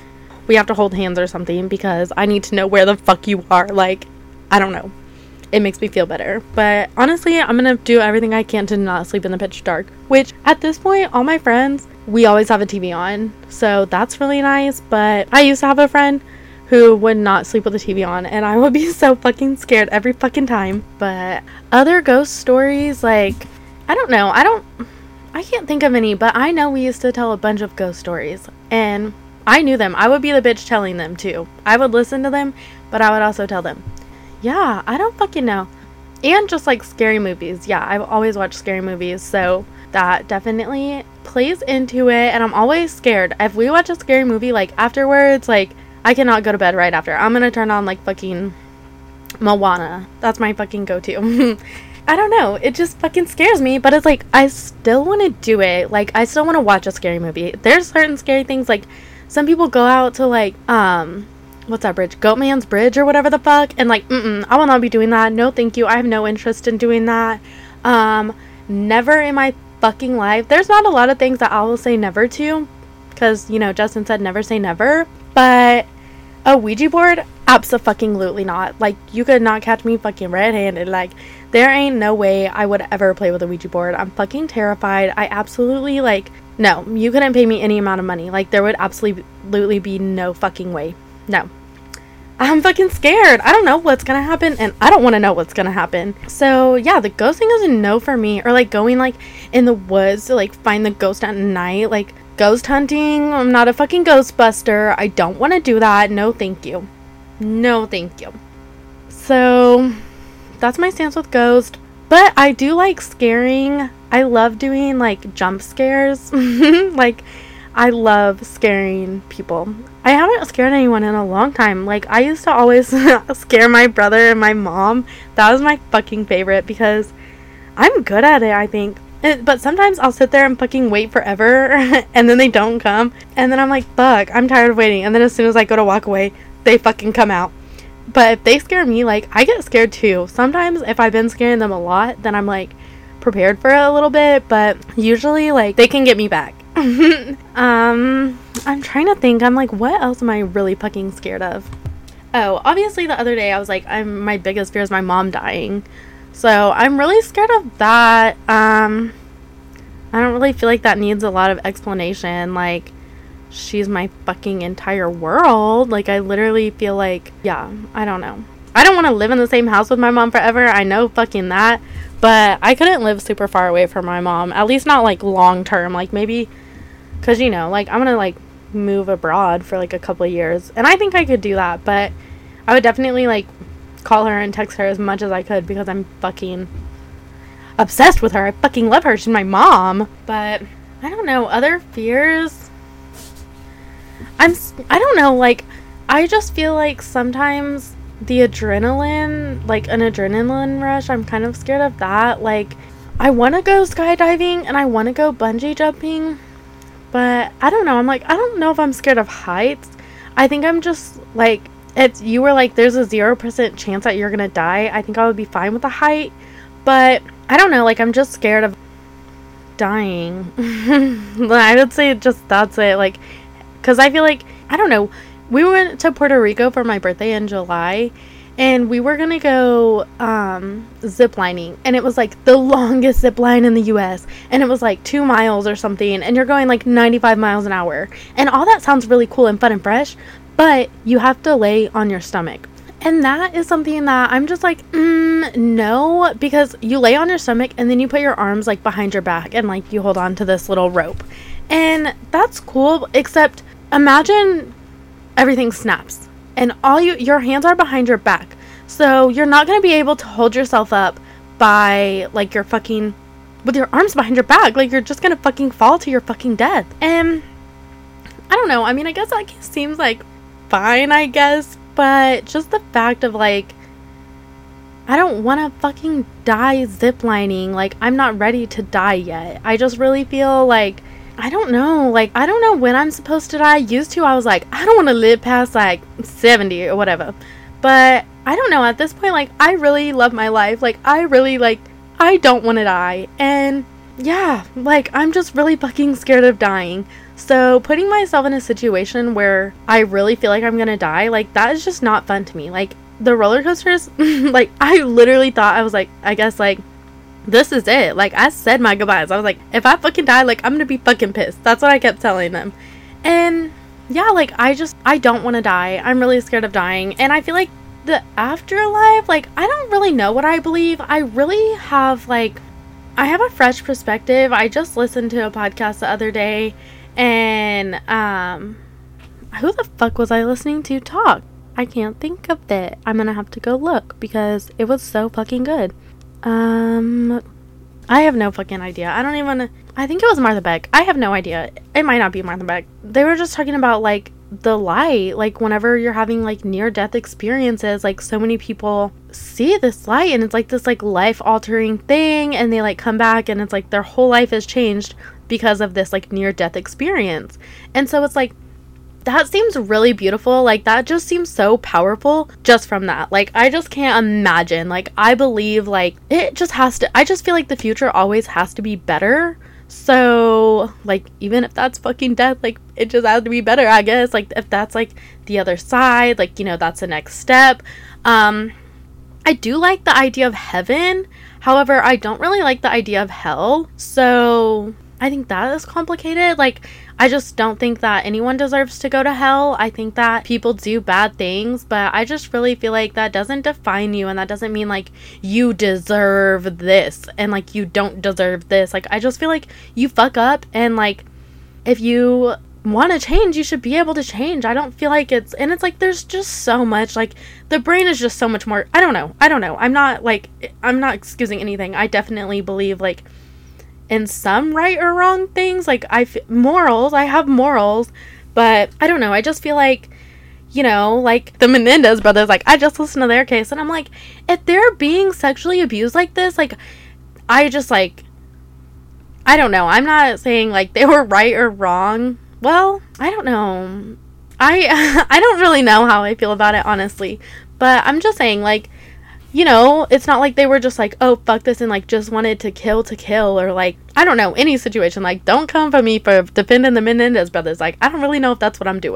A: to hold hands or something, because I need to know where the fuck you are. Like, I don't know. It makes me feel better. But honestly, I'm gonna do everything I can to not sleep in the pitch dark, which at this point, all my friends, we always have a TV on, so that's really nice. But I used to have a friend who would not sleep with the TV on, and I would be so fucking scared every fucking time. But other ghost stories, like, I don't know, I can't think of any, but I know we used to tell a bunch of ghost stories, and I knew them. I would be the bitch telling them too. I would listen to them, but I would also tell them. Yeah, I don't fucking know. And just like scary movies. Yeah, I've always watched scary movies, so that definitely plays into it. And I'm always scared. If we watch a scary movie, like, afterwards, like, I cannot go to bed right after. I'm gonna turn on like fucking Moana. That's my fucking go-to. I don't know. It just fucking scares me, but it's like, I still want to do it. Like, I still want to watch a scary movie. There's certain scary things, like, some people go out to like, what's that bridge? Goatman's Bridge or whatever the fuck. And like, I will not be doing that. No, thank you. I have no interest in doing that. Never in my fucking life. There's not a lot of things that I will say never to, because, you know, Justin said never say never. But a Ouija board? Abso-fucking-lutely not. Like, you could not catch me fucking red-handed. Like, there ain't no way I would ever play with a Ouija board. I'm fucking terrified. I absolutely, like, no. You couldn't pay me any amount of money. Like, there would absolutely be no fucking way. No. I'm fucking scared. I don't know what's gonna happen, and I don't want to know what's gonna happen. So, yeah, the ghosting is a no for me. Or, like, going, like, in the woods to, like, find the ghost at night. Like, ghost hunting. I'm not a fucking Ghostbuster. I don't want to do that. No, thank you. No, thank you. So, that's my stance with ghost. But I do like scaring. I love doing, like, jump scares. Like, I love scaring people. I haven't scared anyone in a long time. Like, I used to always scare my brother and my mom. That was my fucking favorite, because I'm good at it, I think. But sometimes I'll sit there and fucking wait forever, and then they don't come. And then I'm like, fuck, I'm tired of waiting. And then as soon as I go to walk away, they fucking come out. But if they scare me, like, I get scared too. Sometimes if I've been scaring them a lot, then I'm, like, prepared for it a little bit. But usually, like, they can get me back. I'm trying to think. I'm like, what else am I really fucking scared of? Oh, obviously the other day I was like, my biggest fear is my mom dying. So I'm really scared of that. I don't really feel like that needs a lot of explanation. Like, she's my fucking entire world. Like, I literally feel like, yeah, I don't know. I don't want to live in the same house with my mom forever. I know fucking that. But I couldn't live super far away from my mom. At least not, like, long term. Like, maybe, because, you know, like, I'm going to, like, move abroad for, like, a couple of years. And I think I could do that. But I would definitely, like, call her and text her as much as I could because I'm fucking obsessed with her. I fucking love her. She's my mom. But I don't know. Other fears? I don't know. Like, I just feel like sometimes the adrenaline, like an adrenaline rush, I'm kind of scared of that. Like, I want to go skydiving and I want to go bungee jumping, but I don't know. I'm like, I don't know if I'm scared of heights. I think I'm just like, you were like, there's a 0% chance that you're gonna die. I think I would be fine with the height, but I don't know. Like, I'm just scared of dying. I would say just that's it. Like, because I feel like, I don't know. We went to Puerto Rico for my birthday in July, and we were gonna go zip lining, and it was like the longest zip line in the US, and it was like 2 miles or something, and you're going like 95 miles an hour, and all that sounds really cool and fun and fresh, but you have to lay on your stomach. And that is something that I'm just like, no, because you lay on your stomach and then you put your arms like behind your back and like you hold on to this little rope, and that's cool, except imagine everything snaps and your hands are behind your back, so you're not going to be able to hold yourself up by like with your arms behind your back. Like, you're just going to fucking fall to your fucking death. And I don't know, I mean, I guess that seems like fine, I guess, but just the fact of like, I don't want to fucking die ziplining. Like, I'm not ready to die yet. I just really feel like, I don't know. Like, I don't know when I'm supposed to die. Used to, I was like, I don't want to live past like 70 or whatever. But I don't know. At this point, like, I really love my life. Like, I don't want to die. And yeah, like, I'm just really fucking scared of dying. So putting myself in a situation where I really feel like I'm going to die, like, that is just not fun to me. Like, the roller coasters, like, I literally thought, I was like, I guess, like, this is it. Like, I said my goodbyes. I was like, if I fucking die, like, I'm gonna be fucking pissed. That's what I kept telling them. And yeah, like, I don't want to die. I'm really scared of dying. And I feel like the afterlife, like, I don't really know what I believe. I really have, like, I have a fresh perspective. I just listened to a podcast the other day, and who the fuck was I listening to talk? I can't think of it. I'm gonna have to go look because it was so fucking good. I have no fucking idea. I think it was Martha Beck. I have no idea. It might not be Martha Beck. They were just talking about, like, the light. Like, whenever you're having, like, near-death experiences, like, so many people see this light, and it's, like, this, like, life-altering thing, and they, like, come back, and it's, like, their whole life has changed because of this, like, near-death experience. And so it's, like, that seems really beautiful. Like, that just seems so powerful just from that. Like, I just can't imagine. Like, I believe, like, it just has to, I just feel like the future always has to be better. So, like, even if that's fucking death, like, it just has to be better, I guess. Like, if that's, like, the other side, like, you know, that's the next step. I do like the idea of heaven. However, I don't really like the idea of hell. So I think that is complicated. Like, I just don't think that anyone deserves to go to hell. I think that people do bad things, but I just really feel like that doesn't define you, and that doesn't mean, like, you deserve this and, like, you don't deserve this. Like, I just feel like you fuck up, and, like, if you want to change, you should be able to change. I don't feel like it's like, there's just so much, like, the brain is just so much more, I don't know. I'm not excusing anything. I definitely believe, like, in some right or wrong things, like, I have morals, but I don't know, I just feel like, you know, like, the Menendez brothers, like, I just listened to their case, and I'm like, if they're being sexually abused like this, like, I just, like, I don't know, I'm not saying, like, they were right or wrong. Well, I don't know, I don't really know how I feel about it, honestly, but I'm just saying, like, you know, it's not like they were just like, oh, fuck this, and, like, just wanted to kill, or, like, I don't know, any situation. Like, don't come for me for defending the Menendez brothers. Like, I don't really know if that's what I'm doing.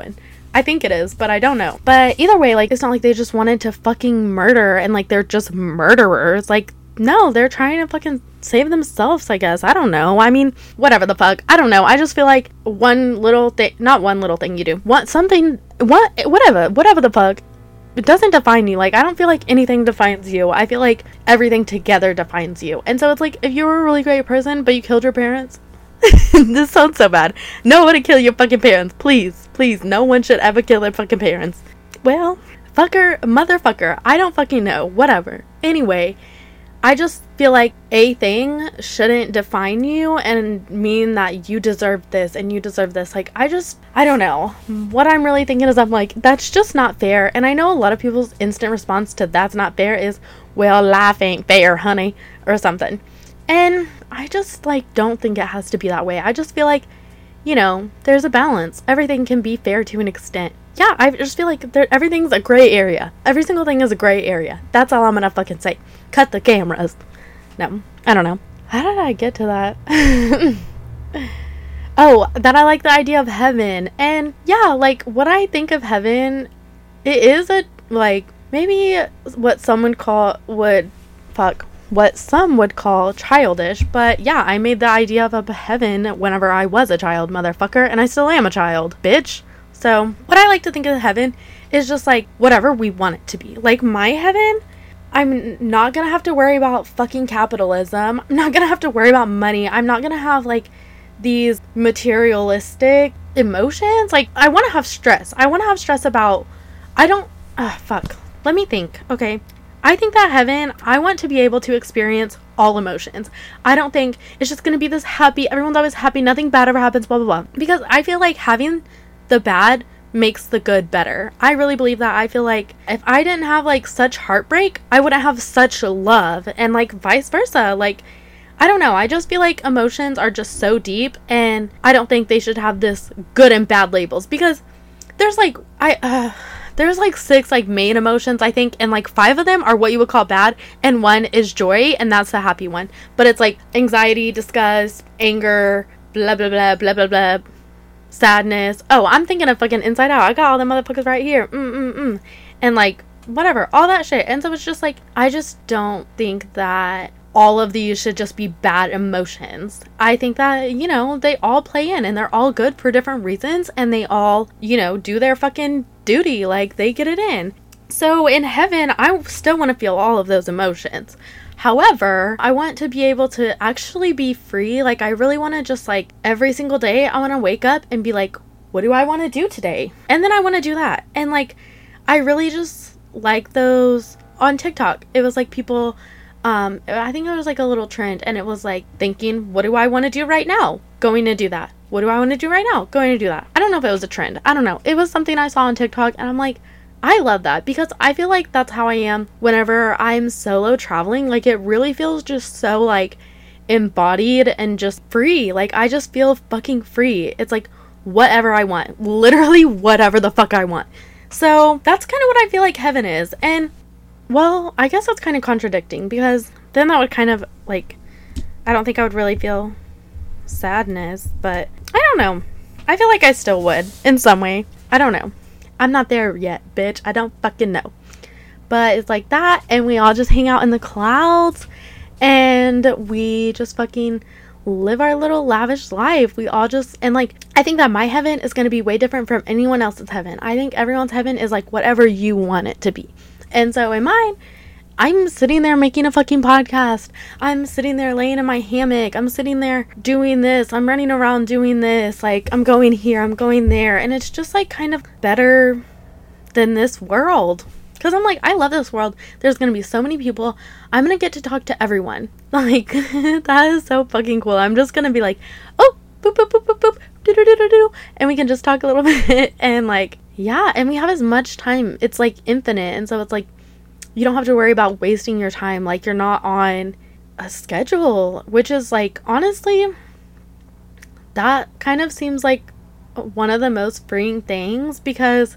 A: I think it is, but I don't know. But either way, like, it's not like they just wanted to fucking murder and, like, they're just murderers. Like, no, they're trying to fucking save themselves, I guess. I don't know. I mean, whatever the fuck. I don't know. I just feel like one little thing, not one little thing you do. Whatever the fuck. It doesn't define you. Like, I don't feel like anything defines you. I feel like everything together defines you. And so it's like, if you were a really great person, but you killed your parents. This sounds so bad. Nobody kill your fucking parents. Please. Please. No one should ever kill their fucking parents. Well, motherfucker. I don't fucking know. Whatever. Anyway, I just feel like a thing shouldn't define you and mean that you deserve this and you deserve this. Like, I don't know. What I'm really thinking is I'm like, that's just not fair. And I know a lot of people's instant response to that's not fair is, well, life ain't fair, honey, or something. And I just, like, don't think it has to be that way. I just feel like, you know, there's a balance. Everything can be fair to an extent. Yeah, I just feel like everything's a gray area. Every single thing is a gray area. That's all I'm gonna fucking say. Cut the cameras. No, I don't know. How did I get to that? Oh, that I like the idea of heaven. And yeah, like, what I think of heaven, it is a, like, maybe what some would call childish, but yeah, I made the idea of a heaven whenever I was a child, motherfucker, and I still am a child, bitch. So, what I like to think of heaven is just like whatever we want it to be. Like, my heaven, I'm not gonna have to worry about fucking capitalism. I'm not gonna have to worry about money. I'm not gonna have, like, these materialistic emotions. Like, I want to have stress. I want to have stress about, let me think. Okay. I think that heaven, I want to be able to experience all emotions. I don't think it's just going to be this happy, everyone's always happy, nothing bad ever happens, blah, blah, blah. Because I feel like having the bad makes the good better. I really believe that. I feel like if I didn't have, like, such heartbreak, I wouldn't have such love, and, like, vice versa. Like, I don't know. I just feel like emotions are just so deep, and I don't think they should have this good and bad labels, because there's, like, there's, like, 6, like, main emotions, I think, and, like, 5 of them are what you would call bad, and 1 is joy, and that's the happy one. But it's, like, anxiety, disgust, anger, blah, blah, blah, blah, blah, blah, sadness. Oh, I'm thinking of fucking Inside Out. I got all the motherfuckers right here. And, like, whatever, all that shit. And so it's just, like, I just don't think that all of these should just be bad emotions. I think that, you know, they all play in, and they're all good for different reasons, and they all, you know, do their fucking duty. Like, they get it in. So in heaven, I still want to feel all of those emotions. However, I want to be able to actually be free. Like, I really want to just, like, every single day, I want to wake up and be like, what do I want to do today? And then I want to do that. And, like, I really just like those on TikTok. It was like people, I think it was like a little trend, and it was like thinking, what do I want to do right now? Going to do that. What do I want to do right now? Going to do that. I don't know if it was a trend. I don't know. It was something I saw on TikTok, and I'm like, I love that, because I feel like that's how I am whenever I'm solo traveling. Like, it really feels just so, like, embodied and just free. Like, I just feel fucking free. It's like whatever I want. Literally whatever the fuck I want. So that's kind of what I feel like heaven is. And, well, I guess that's kind of contradicting, because then that would kind of, like, I don't think I would really feel sadness, but I don't know. I feel like I still would in some way. I don't know. I'm not there yet, bitch. I don't fucking know. But it's like that, and we all just hang out in the clouds, and we just fucking live our little lavish life. We all just, and, like, I think that my heaven is going to be way different from anyone else's heaven. I think everyone's heaven is, like, whatever you want it to be. And so in mine, I'm sitting there making a fucking podcast. I'm sitting there laying in my hammock. I'm sitting there doing this. I'm running around doing this. Like, I'm going here. I'm going there. And it's just, like, kind of better than this world. Because I'm like, I love this world. There's going to be so many people. I'm going to get to talk to everyone. Like, that is so fucking cool. I'm just going to be like, oh, boop, boop, boop, boop, boop, do. And we can just talk a little bit. And, like, yeah. And we have as much time. It's, like, infinite. And so it's, like, you don't have to worry about wasting your time. Like, you're not on a schedule, which is, like, honestly, that kind of seems like one of the most freeing things, because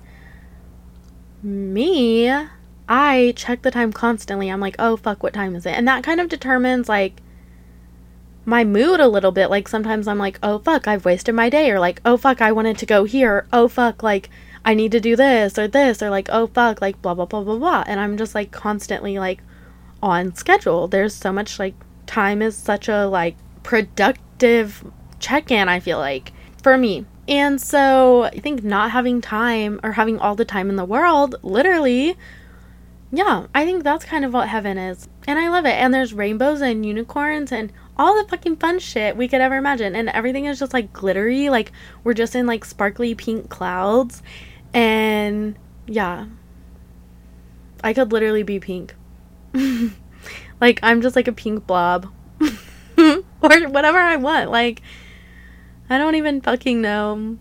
A: I check the time constantly. I'm like, oh, fuck, what time is it? And that kind of determines, like, my mood a little bit. Like, sometimes I'm like, oh, fuck, I've wasted my day. Or, like, oh, fuck, I wanted to go here. Oh, fuck, like, I need to do this, or like, oh fuck, like blah blah blah blah blah. And I'm just like constantly like on schedule. There's so much like time is such a like productive check-in, I feel like, for me. And so I think not having time, or having all the time in the world, literally, yeah, I think that's kind of what heaven is. And I love it. And there's rainbows and unicorns and all the fucking fun shit we could ever imagine. And everything is just like glittery. Like we're just in like sparkly pink clouds. And yeah, I could literally be pink. Like I'm just like a pink blob. Or whatever I want. Like, I don't even fucking know.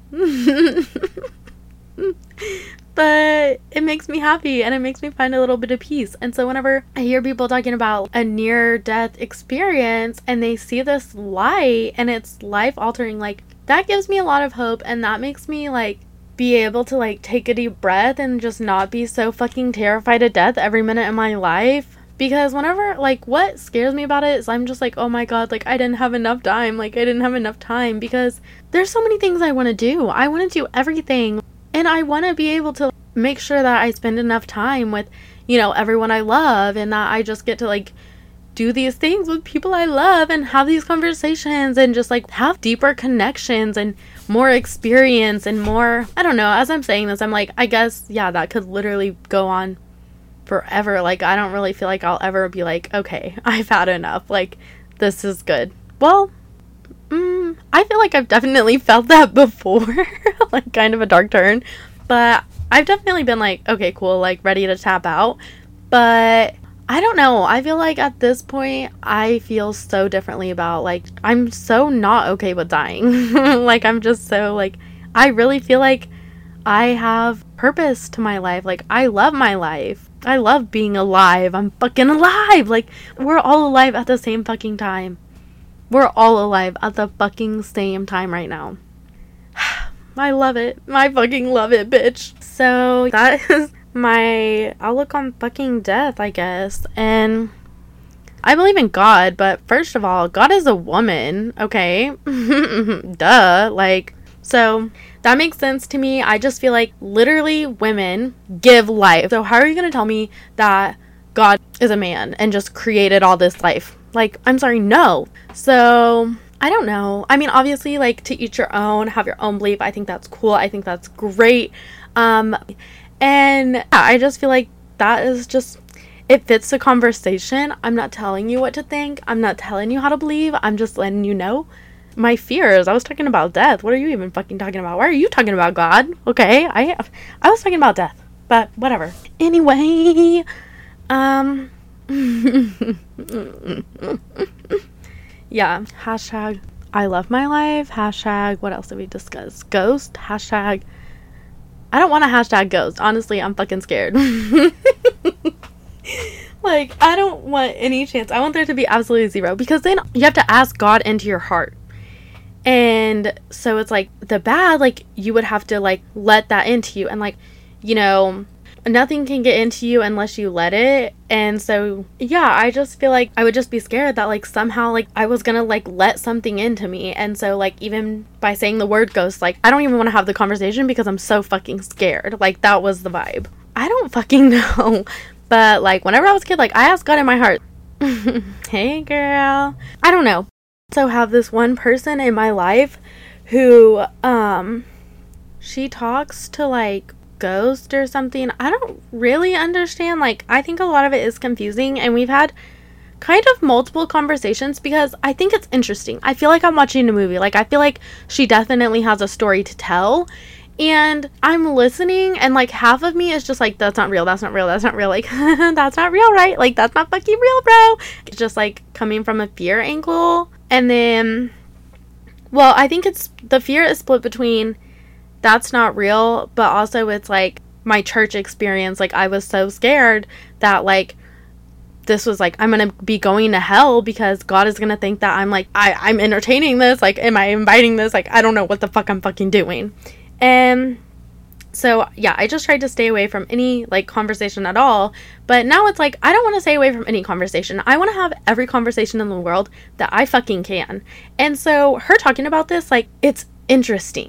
A: But it makes me happy, and it makes me find a little bit of peace. And so whenever I hear people talking about a near-death experience and they see this light and it's life-altering, like, that gives me a lot of hope, and that makes me like be able to like take a deep breath and just not be so fucking terrified of death every minute of my life. Because whenever, like, what scares me about it is I'm just like, oh my god, like, I didn't have enough time. Like, I didn't have enough time, because there's so many things I want to do. I want to do everything. And I want to be able to make sure that I spend enough time with, you know, everyone I love, and that I just get to, like, do these things with people I love and have these conversations and just, like, have deeper connections and more experience and more, I don't know. As I'm saying this, I'm like, I guess, yeah, that could literally go on forever. Like, I don't really feel like I'll ever be like, okay, I've had enough. Like, this is good. Well, I feel like I've definitely felt that before. Like, kind of a dark turn. But I've definitely been like, okay, cool, like, ready to tap out. But I don't know. I feel like at this point, I feel so differently about, like, I'm so not okay with dying. Like, I'm just so, like, I really feel like I have purpose to my life. Like, I love my life. I love being alive. I'm fucking alive. Like, we're all alive at the same fucking time. We're all alive at the fucking same time right now. I love it. I fucking love it, bitch. So that is my outlook on fucking death, I guess. And I believe in God, but first of all, God is a woman, okay? Duh. Like, so that makes sense to me. I just feel like literally women give life. So how are you going to tell me that God is a man and just created all this life? Like, I'm sorry, no. So I don't know. I mean, obviously, like, to each your own, have your own belief. I think that's cool. I think that's great. And yeah, I just feel like that is just, it fits the conversation. I'm not telling you what to think. I'm not telling you how to believe. I'm just letting you know my fears. I was talking about death. What are you even fucking talking about? Why are you talking about God? Okay, I was talking about death, but whatever. Anyway, yeah, hashtag I love my life, hashtag what else did we discuss? Ghost, hashtag I don't want to hashtag ghost. Honestly, I'm fucking scared. Like, I don't want any chance. I want there to be absolutely zero, because then you have to ask God into your heart. And so it's like the bad, like, you would have to like let that into you, and like, you know, nothing can get into you unless you let it. And so yeah, I just feel like I would just be scared that like somehow like I was gonna like let something into me. And so like even by saying the word ghost, like I don't even want to have the conversation because I'm so fucking scared. Like, that was the vibe. I don't fucking know. But like whenever I was a kid, like I asked God in my heart. Hey girl. I don't know. So have this one person in my life who she talks to like ghost or something. I don't really understand. Like, I think a lot of it is confusing, and we've had kind of multiple conversations because I think it's interesting. I feel like I'm watching a movie. Like, I feel like she definitely has a story to tell, and I'm listening, and like half of me is just like, that's not real, that's not real, that's not real, like that's not real, right? Like, that's not fucking real, bro. It's just like coming from a fear angle. And then, well, I think it's, the fear is split between that's not real, but also it's like my church experience. Like, I was so scared that like this was like, I'm gonna be going to hell because God is gonna think that I'm like, I'm entertaining this. Like, am I inviting this? Like, I don't know what the fuck I'm fucking doing. And so yeah, I just tried to stay away from any like conversation at all. But now it's like, I don't want to stay away from any conversation. I want to have every conversation in the world that I fucking can. And so her talking about this, like, it's interesting.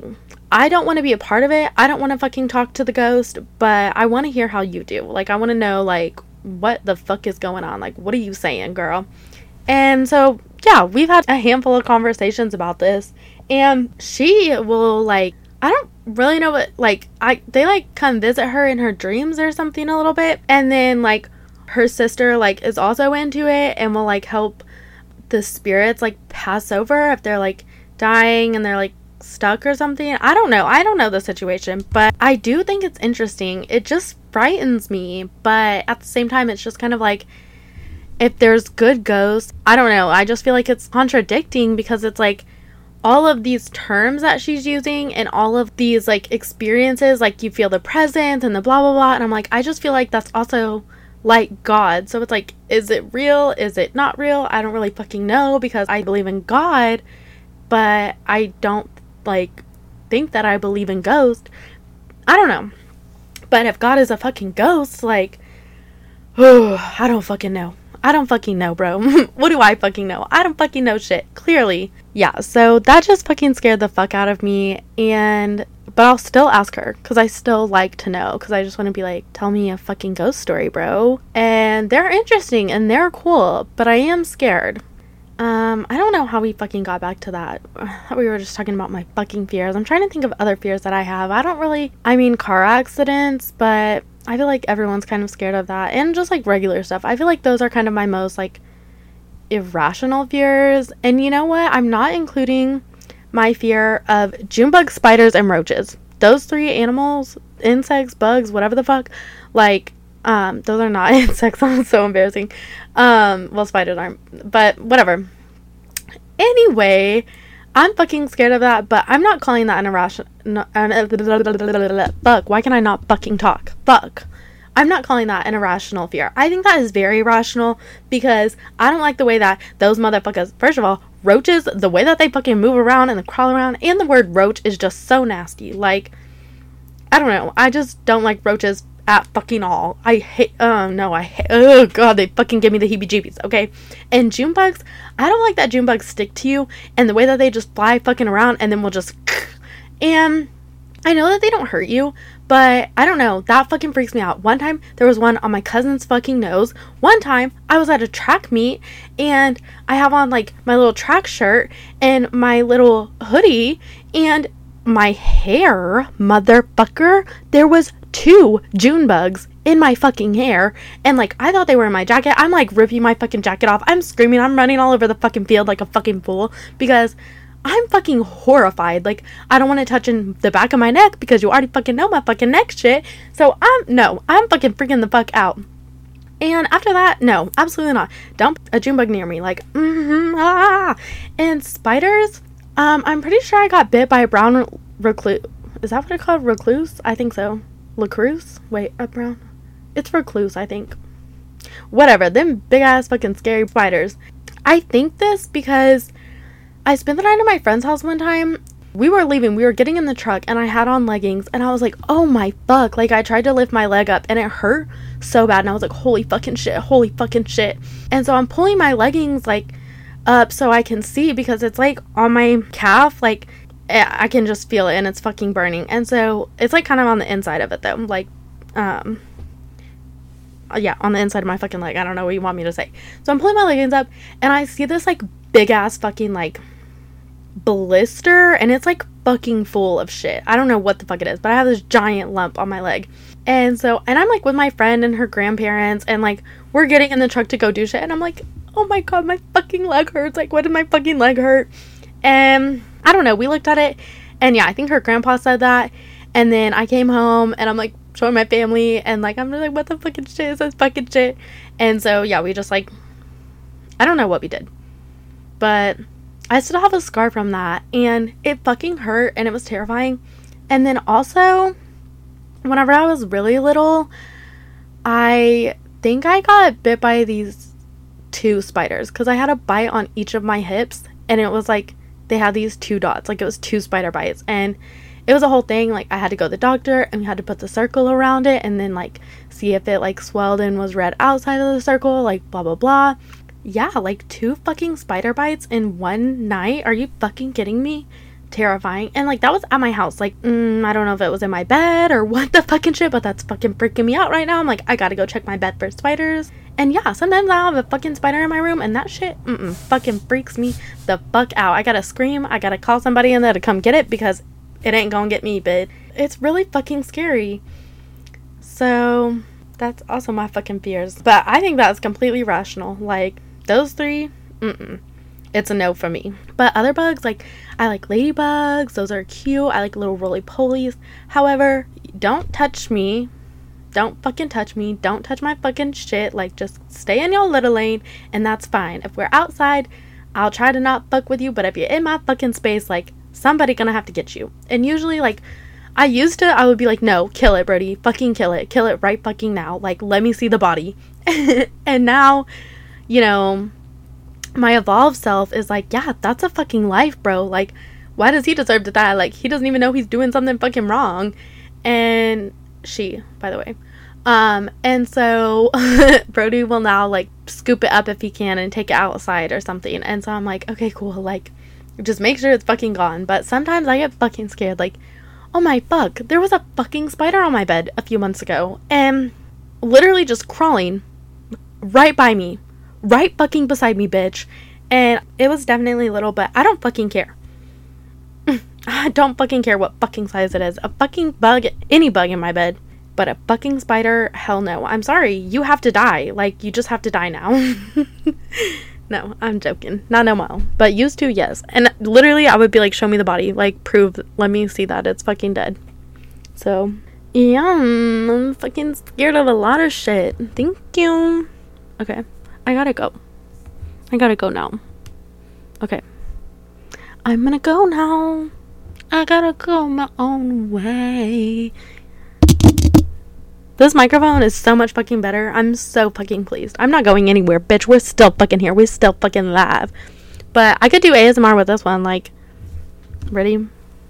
A: I don't want to be a part of it. I don't want to fucking talk to the ghost, but I want to hear how you do. Like, I want to know, like, what the fuck is going on? Like, what are you saying, girl? And so, yeah, we've had a handful of conversations about this, and she will, like, I don't really know what, like, they, like, come visit her in her dreams or something a little bit, and then, like, her sister, like, is also into it, and will, like, help the spirits, like, pass over if they're, like, dying, and they're, like, stuck or something. I don't know the situation, but I do think it's interesting. It just frightens me, but at the same time, it's just kind of like, if there's good ghosts, I don't know, I just feel like it's contradicting, because it's like all of these terms that she's using and all of these, like, experiences, like, you feel the presence and the blah blah blah, and I'm like, I just feel like that's also like God. So it's like, is it real? Is it not real? I don't really fucking know, because I believe in God, but I don't, like, think that I believe in ghosts. I don't know. But if God is a fucking ghost, like, oh, I don't fucking know. I don't fucking know, bro. What do I fucking know? I don't fucking know shit, clearly. Yeah, so that just fucking scared the fuck out of me, but I'll still ask her, because I still like to know, because I just want to be like, tell me a fucking ghost story, bro. And they're interesting, and they're cool, but I am scared. I don't know how we fucking got back to that. We were just talking about my fucking fears. I'm trying to think of other fears that I have. I mean, car accidents, but I feel like everyone's kind of scared of that. And just, like, regular stuff. I feel like those are kind of my most, like, irrational fears. And you know what? I'm not including my fear of June bugs, spiders, and roaches. Those 3 animals, insects, bugs, whatever the fuck, like, those are not insects. That's so embarrassing. Well, spiders aren't, but whatever. Anyway, I'm fucking scared of that, but I'm not calling that an irrational, fuck, why can I not fucking talk? Fuck. I'm not calling that an irrational fear. I think that is very rational, because I don't like the way that those motherfuckers, first of all, roaches, the way that they fucking move around and crawl around, and the word roach is just so nasty. Like, I don't know. I just don't like roaches at fucking all. I hate, oh god, they fucking give me the heebie-jeebies, okay? And June bugs, I don't like that June bugs stick to you, and the way that they just fly fucking around, and then will just, and I know that they don't hurt you, but I don't know, that fucking freaks me out. One time, there was one on my cousin's fucking nose. One time, I was at a track meet, and I have on, like, my little track shirt, and my little hoodie, and my hair, motherfucker, there was 2 June bugs in my fucking hair, and, like, I thought they were in my jacket. I'm, like, ripping my fucking jacket off. I'm screaming. I'm running all over the fucking field like a fucking fool, because I'm fucking horrified. Like, I don't want to touch in the back of my neck, because you already fucking know my fucking neck shit. So I'm fucking freaking the fuck out. And after that, no, absolutely not. Don't a June bug near me. Like, And spiders, I'm pretty sure I got bit by a brown recluse. Is that what it's called? Recluse? I think so. Lacrosse? Wait, a brown? It's recluse, I think. Whatever, them big ass fucking scary spiders. I think this because I spent the night at my friend's house one time. We were leaving, we were getting in the truck, and I had on leggings, and I was like, oh my fuck. Like, I tried to lift my leg up, and it hurt so bad, and I was like, holy fucking shit. And so I'm pulling my leggings, like, up so I can see, because it's, like, on my calf, like, I can just feel it, and it's fucking burning. And so it's, like, kind of on the inside of it, though. Like, yeah, on the inside of my fucking leg. I don't know what you want me to say. So I'm pulling my leggings up, and I see this, like, big-ass fucking, like, blister, and it's, like, fucking full of shit. I don't know what the fuck it is, but I have this giant lump on my leg. And so, and I'm, like, with my friend and her grandparents, and, like, we're getting in the truck to go do shit, and I'm like, oh my god, my fucking leg hurts. Like, what did my fucking leg hurt? And I don't know, we looked at it, and yeah, I think her grandpa said that, and then I came home, and I'm, like, showing my family, and, like, I'm just like, what the fucking shit is this fucking shit? And so, yeah, we just, like, I don't know what we did, but I still have a scar from that, and it fucking hurt, and it was terrifying. And then also, whenever I was really little, I think I got bit by these 2 spiders, because I had a bite on each of my hips, and it was, like, they had these 2 dots, like, it was 2 spider bites, and it was a whole thing. Like, I had to go to the doctor, and we had to put the circle around it, and then, like, see if it, like, swelled and was red outside of the circle, like, blah, blah, blah. Yeah, like, 2 fucking spider bites in one night? Are you fucking kidding me? terrifying. And like that was at my house. Like I don't know if it was in my bed or what the fucking shit, but that's fucking freaking me out right now. I'm like, I gotta go check my bed for spiders. And yeah, sometimes I have a fucking spider in my room, and that shit fucking freaks me the fuck out. I gotta scream. I gotta call somebody in there to come get it because it ain't gonna get me, bitch. It's really fucking scary. So that's also my fucking fears. But I think that's completely rational. Like those three, it's a no for me. But other bugs, like I like ladybugs. Those are cute. I like little roly-polies. However, don't touch me. Don't fucking touch me. Don't touch my fucking shit. Like, just stay in your little lane, and that's fine. If we're outside, I'll try to not fuck with you, but if you're in my fucking space, like, somebody gonna have to get you. And usually, like, I would be like, no, kill it, Brody. Fucking kill it. Kill it right fucking now. Like, let me see the body. And now, you know, my evolved self is like, yeah, that's a fucking life, bro. Like, why does he deserve to die? Like, he doesn't even know he's doing something fucking wrong. And she, by the way. And so Brody will now like scoop it up if he can and take it outside or something. And so I'm like, okay, cool. Like, just make sure it's fucking gone. But sometimes I get fucking scared. Like, oh my fuck, there was a fucking spider on my bed a few months ago and literally just crawling right by me, right fucking beside me, bitch. And it was definitely little, but I don't fucking care. I don't fucking care what fucking size it is. A fucking bug, any bug in my bed. But a fucking spider, hell no. I'm sorry, you have to die. Like, you just have to die now. No, I'm joking. Not no more. But used to, yes. And literally, I would be like, show me the body. Like, prove, let me see that it's fucking dead. So, yeah, I'm fucking scared of a lot of shit. Thank you. Okay, I gotta go. I gotta go now. Okay. I'm gonna go now. I gotta go my own way. This microphone is so much fucking better. I'm so fucking pleased. I'm not going anywhere, bitch. We're still fucking here. We're still fucking live. But I could do ASMR with this one. Like, ready?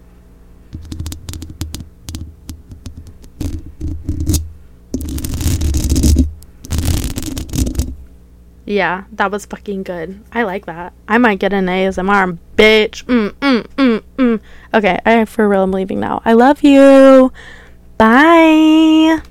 A: Yeah, that was fucking good. I like that. I might get an ASMR, bitch. Okay, for real, I'm leaving now. I love you. Bye.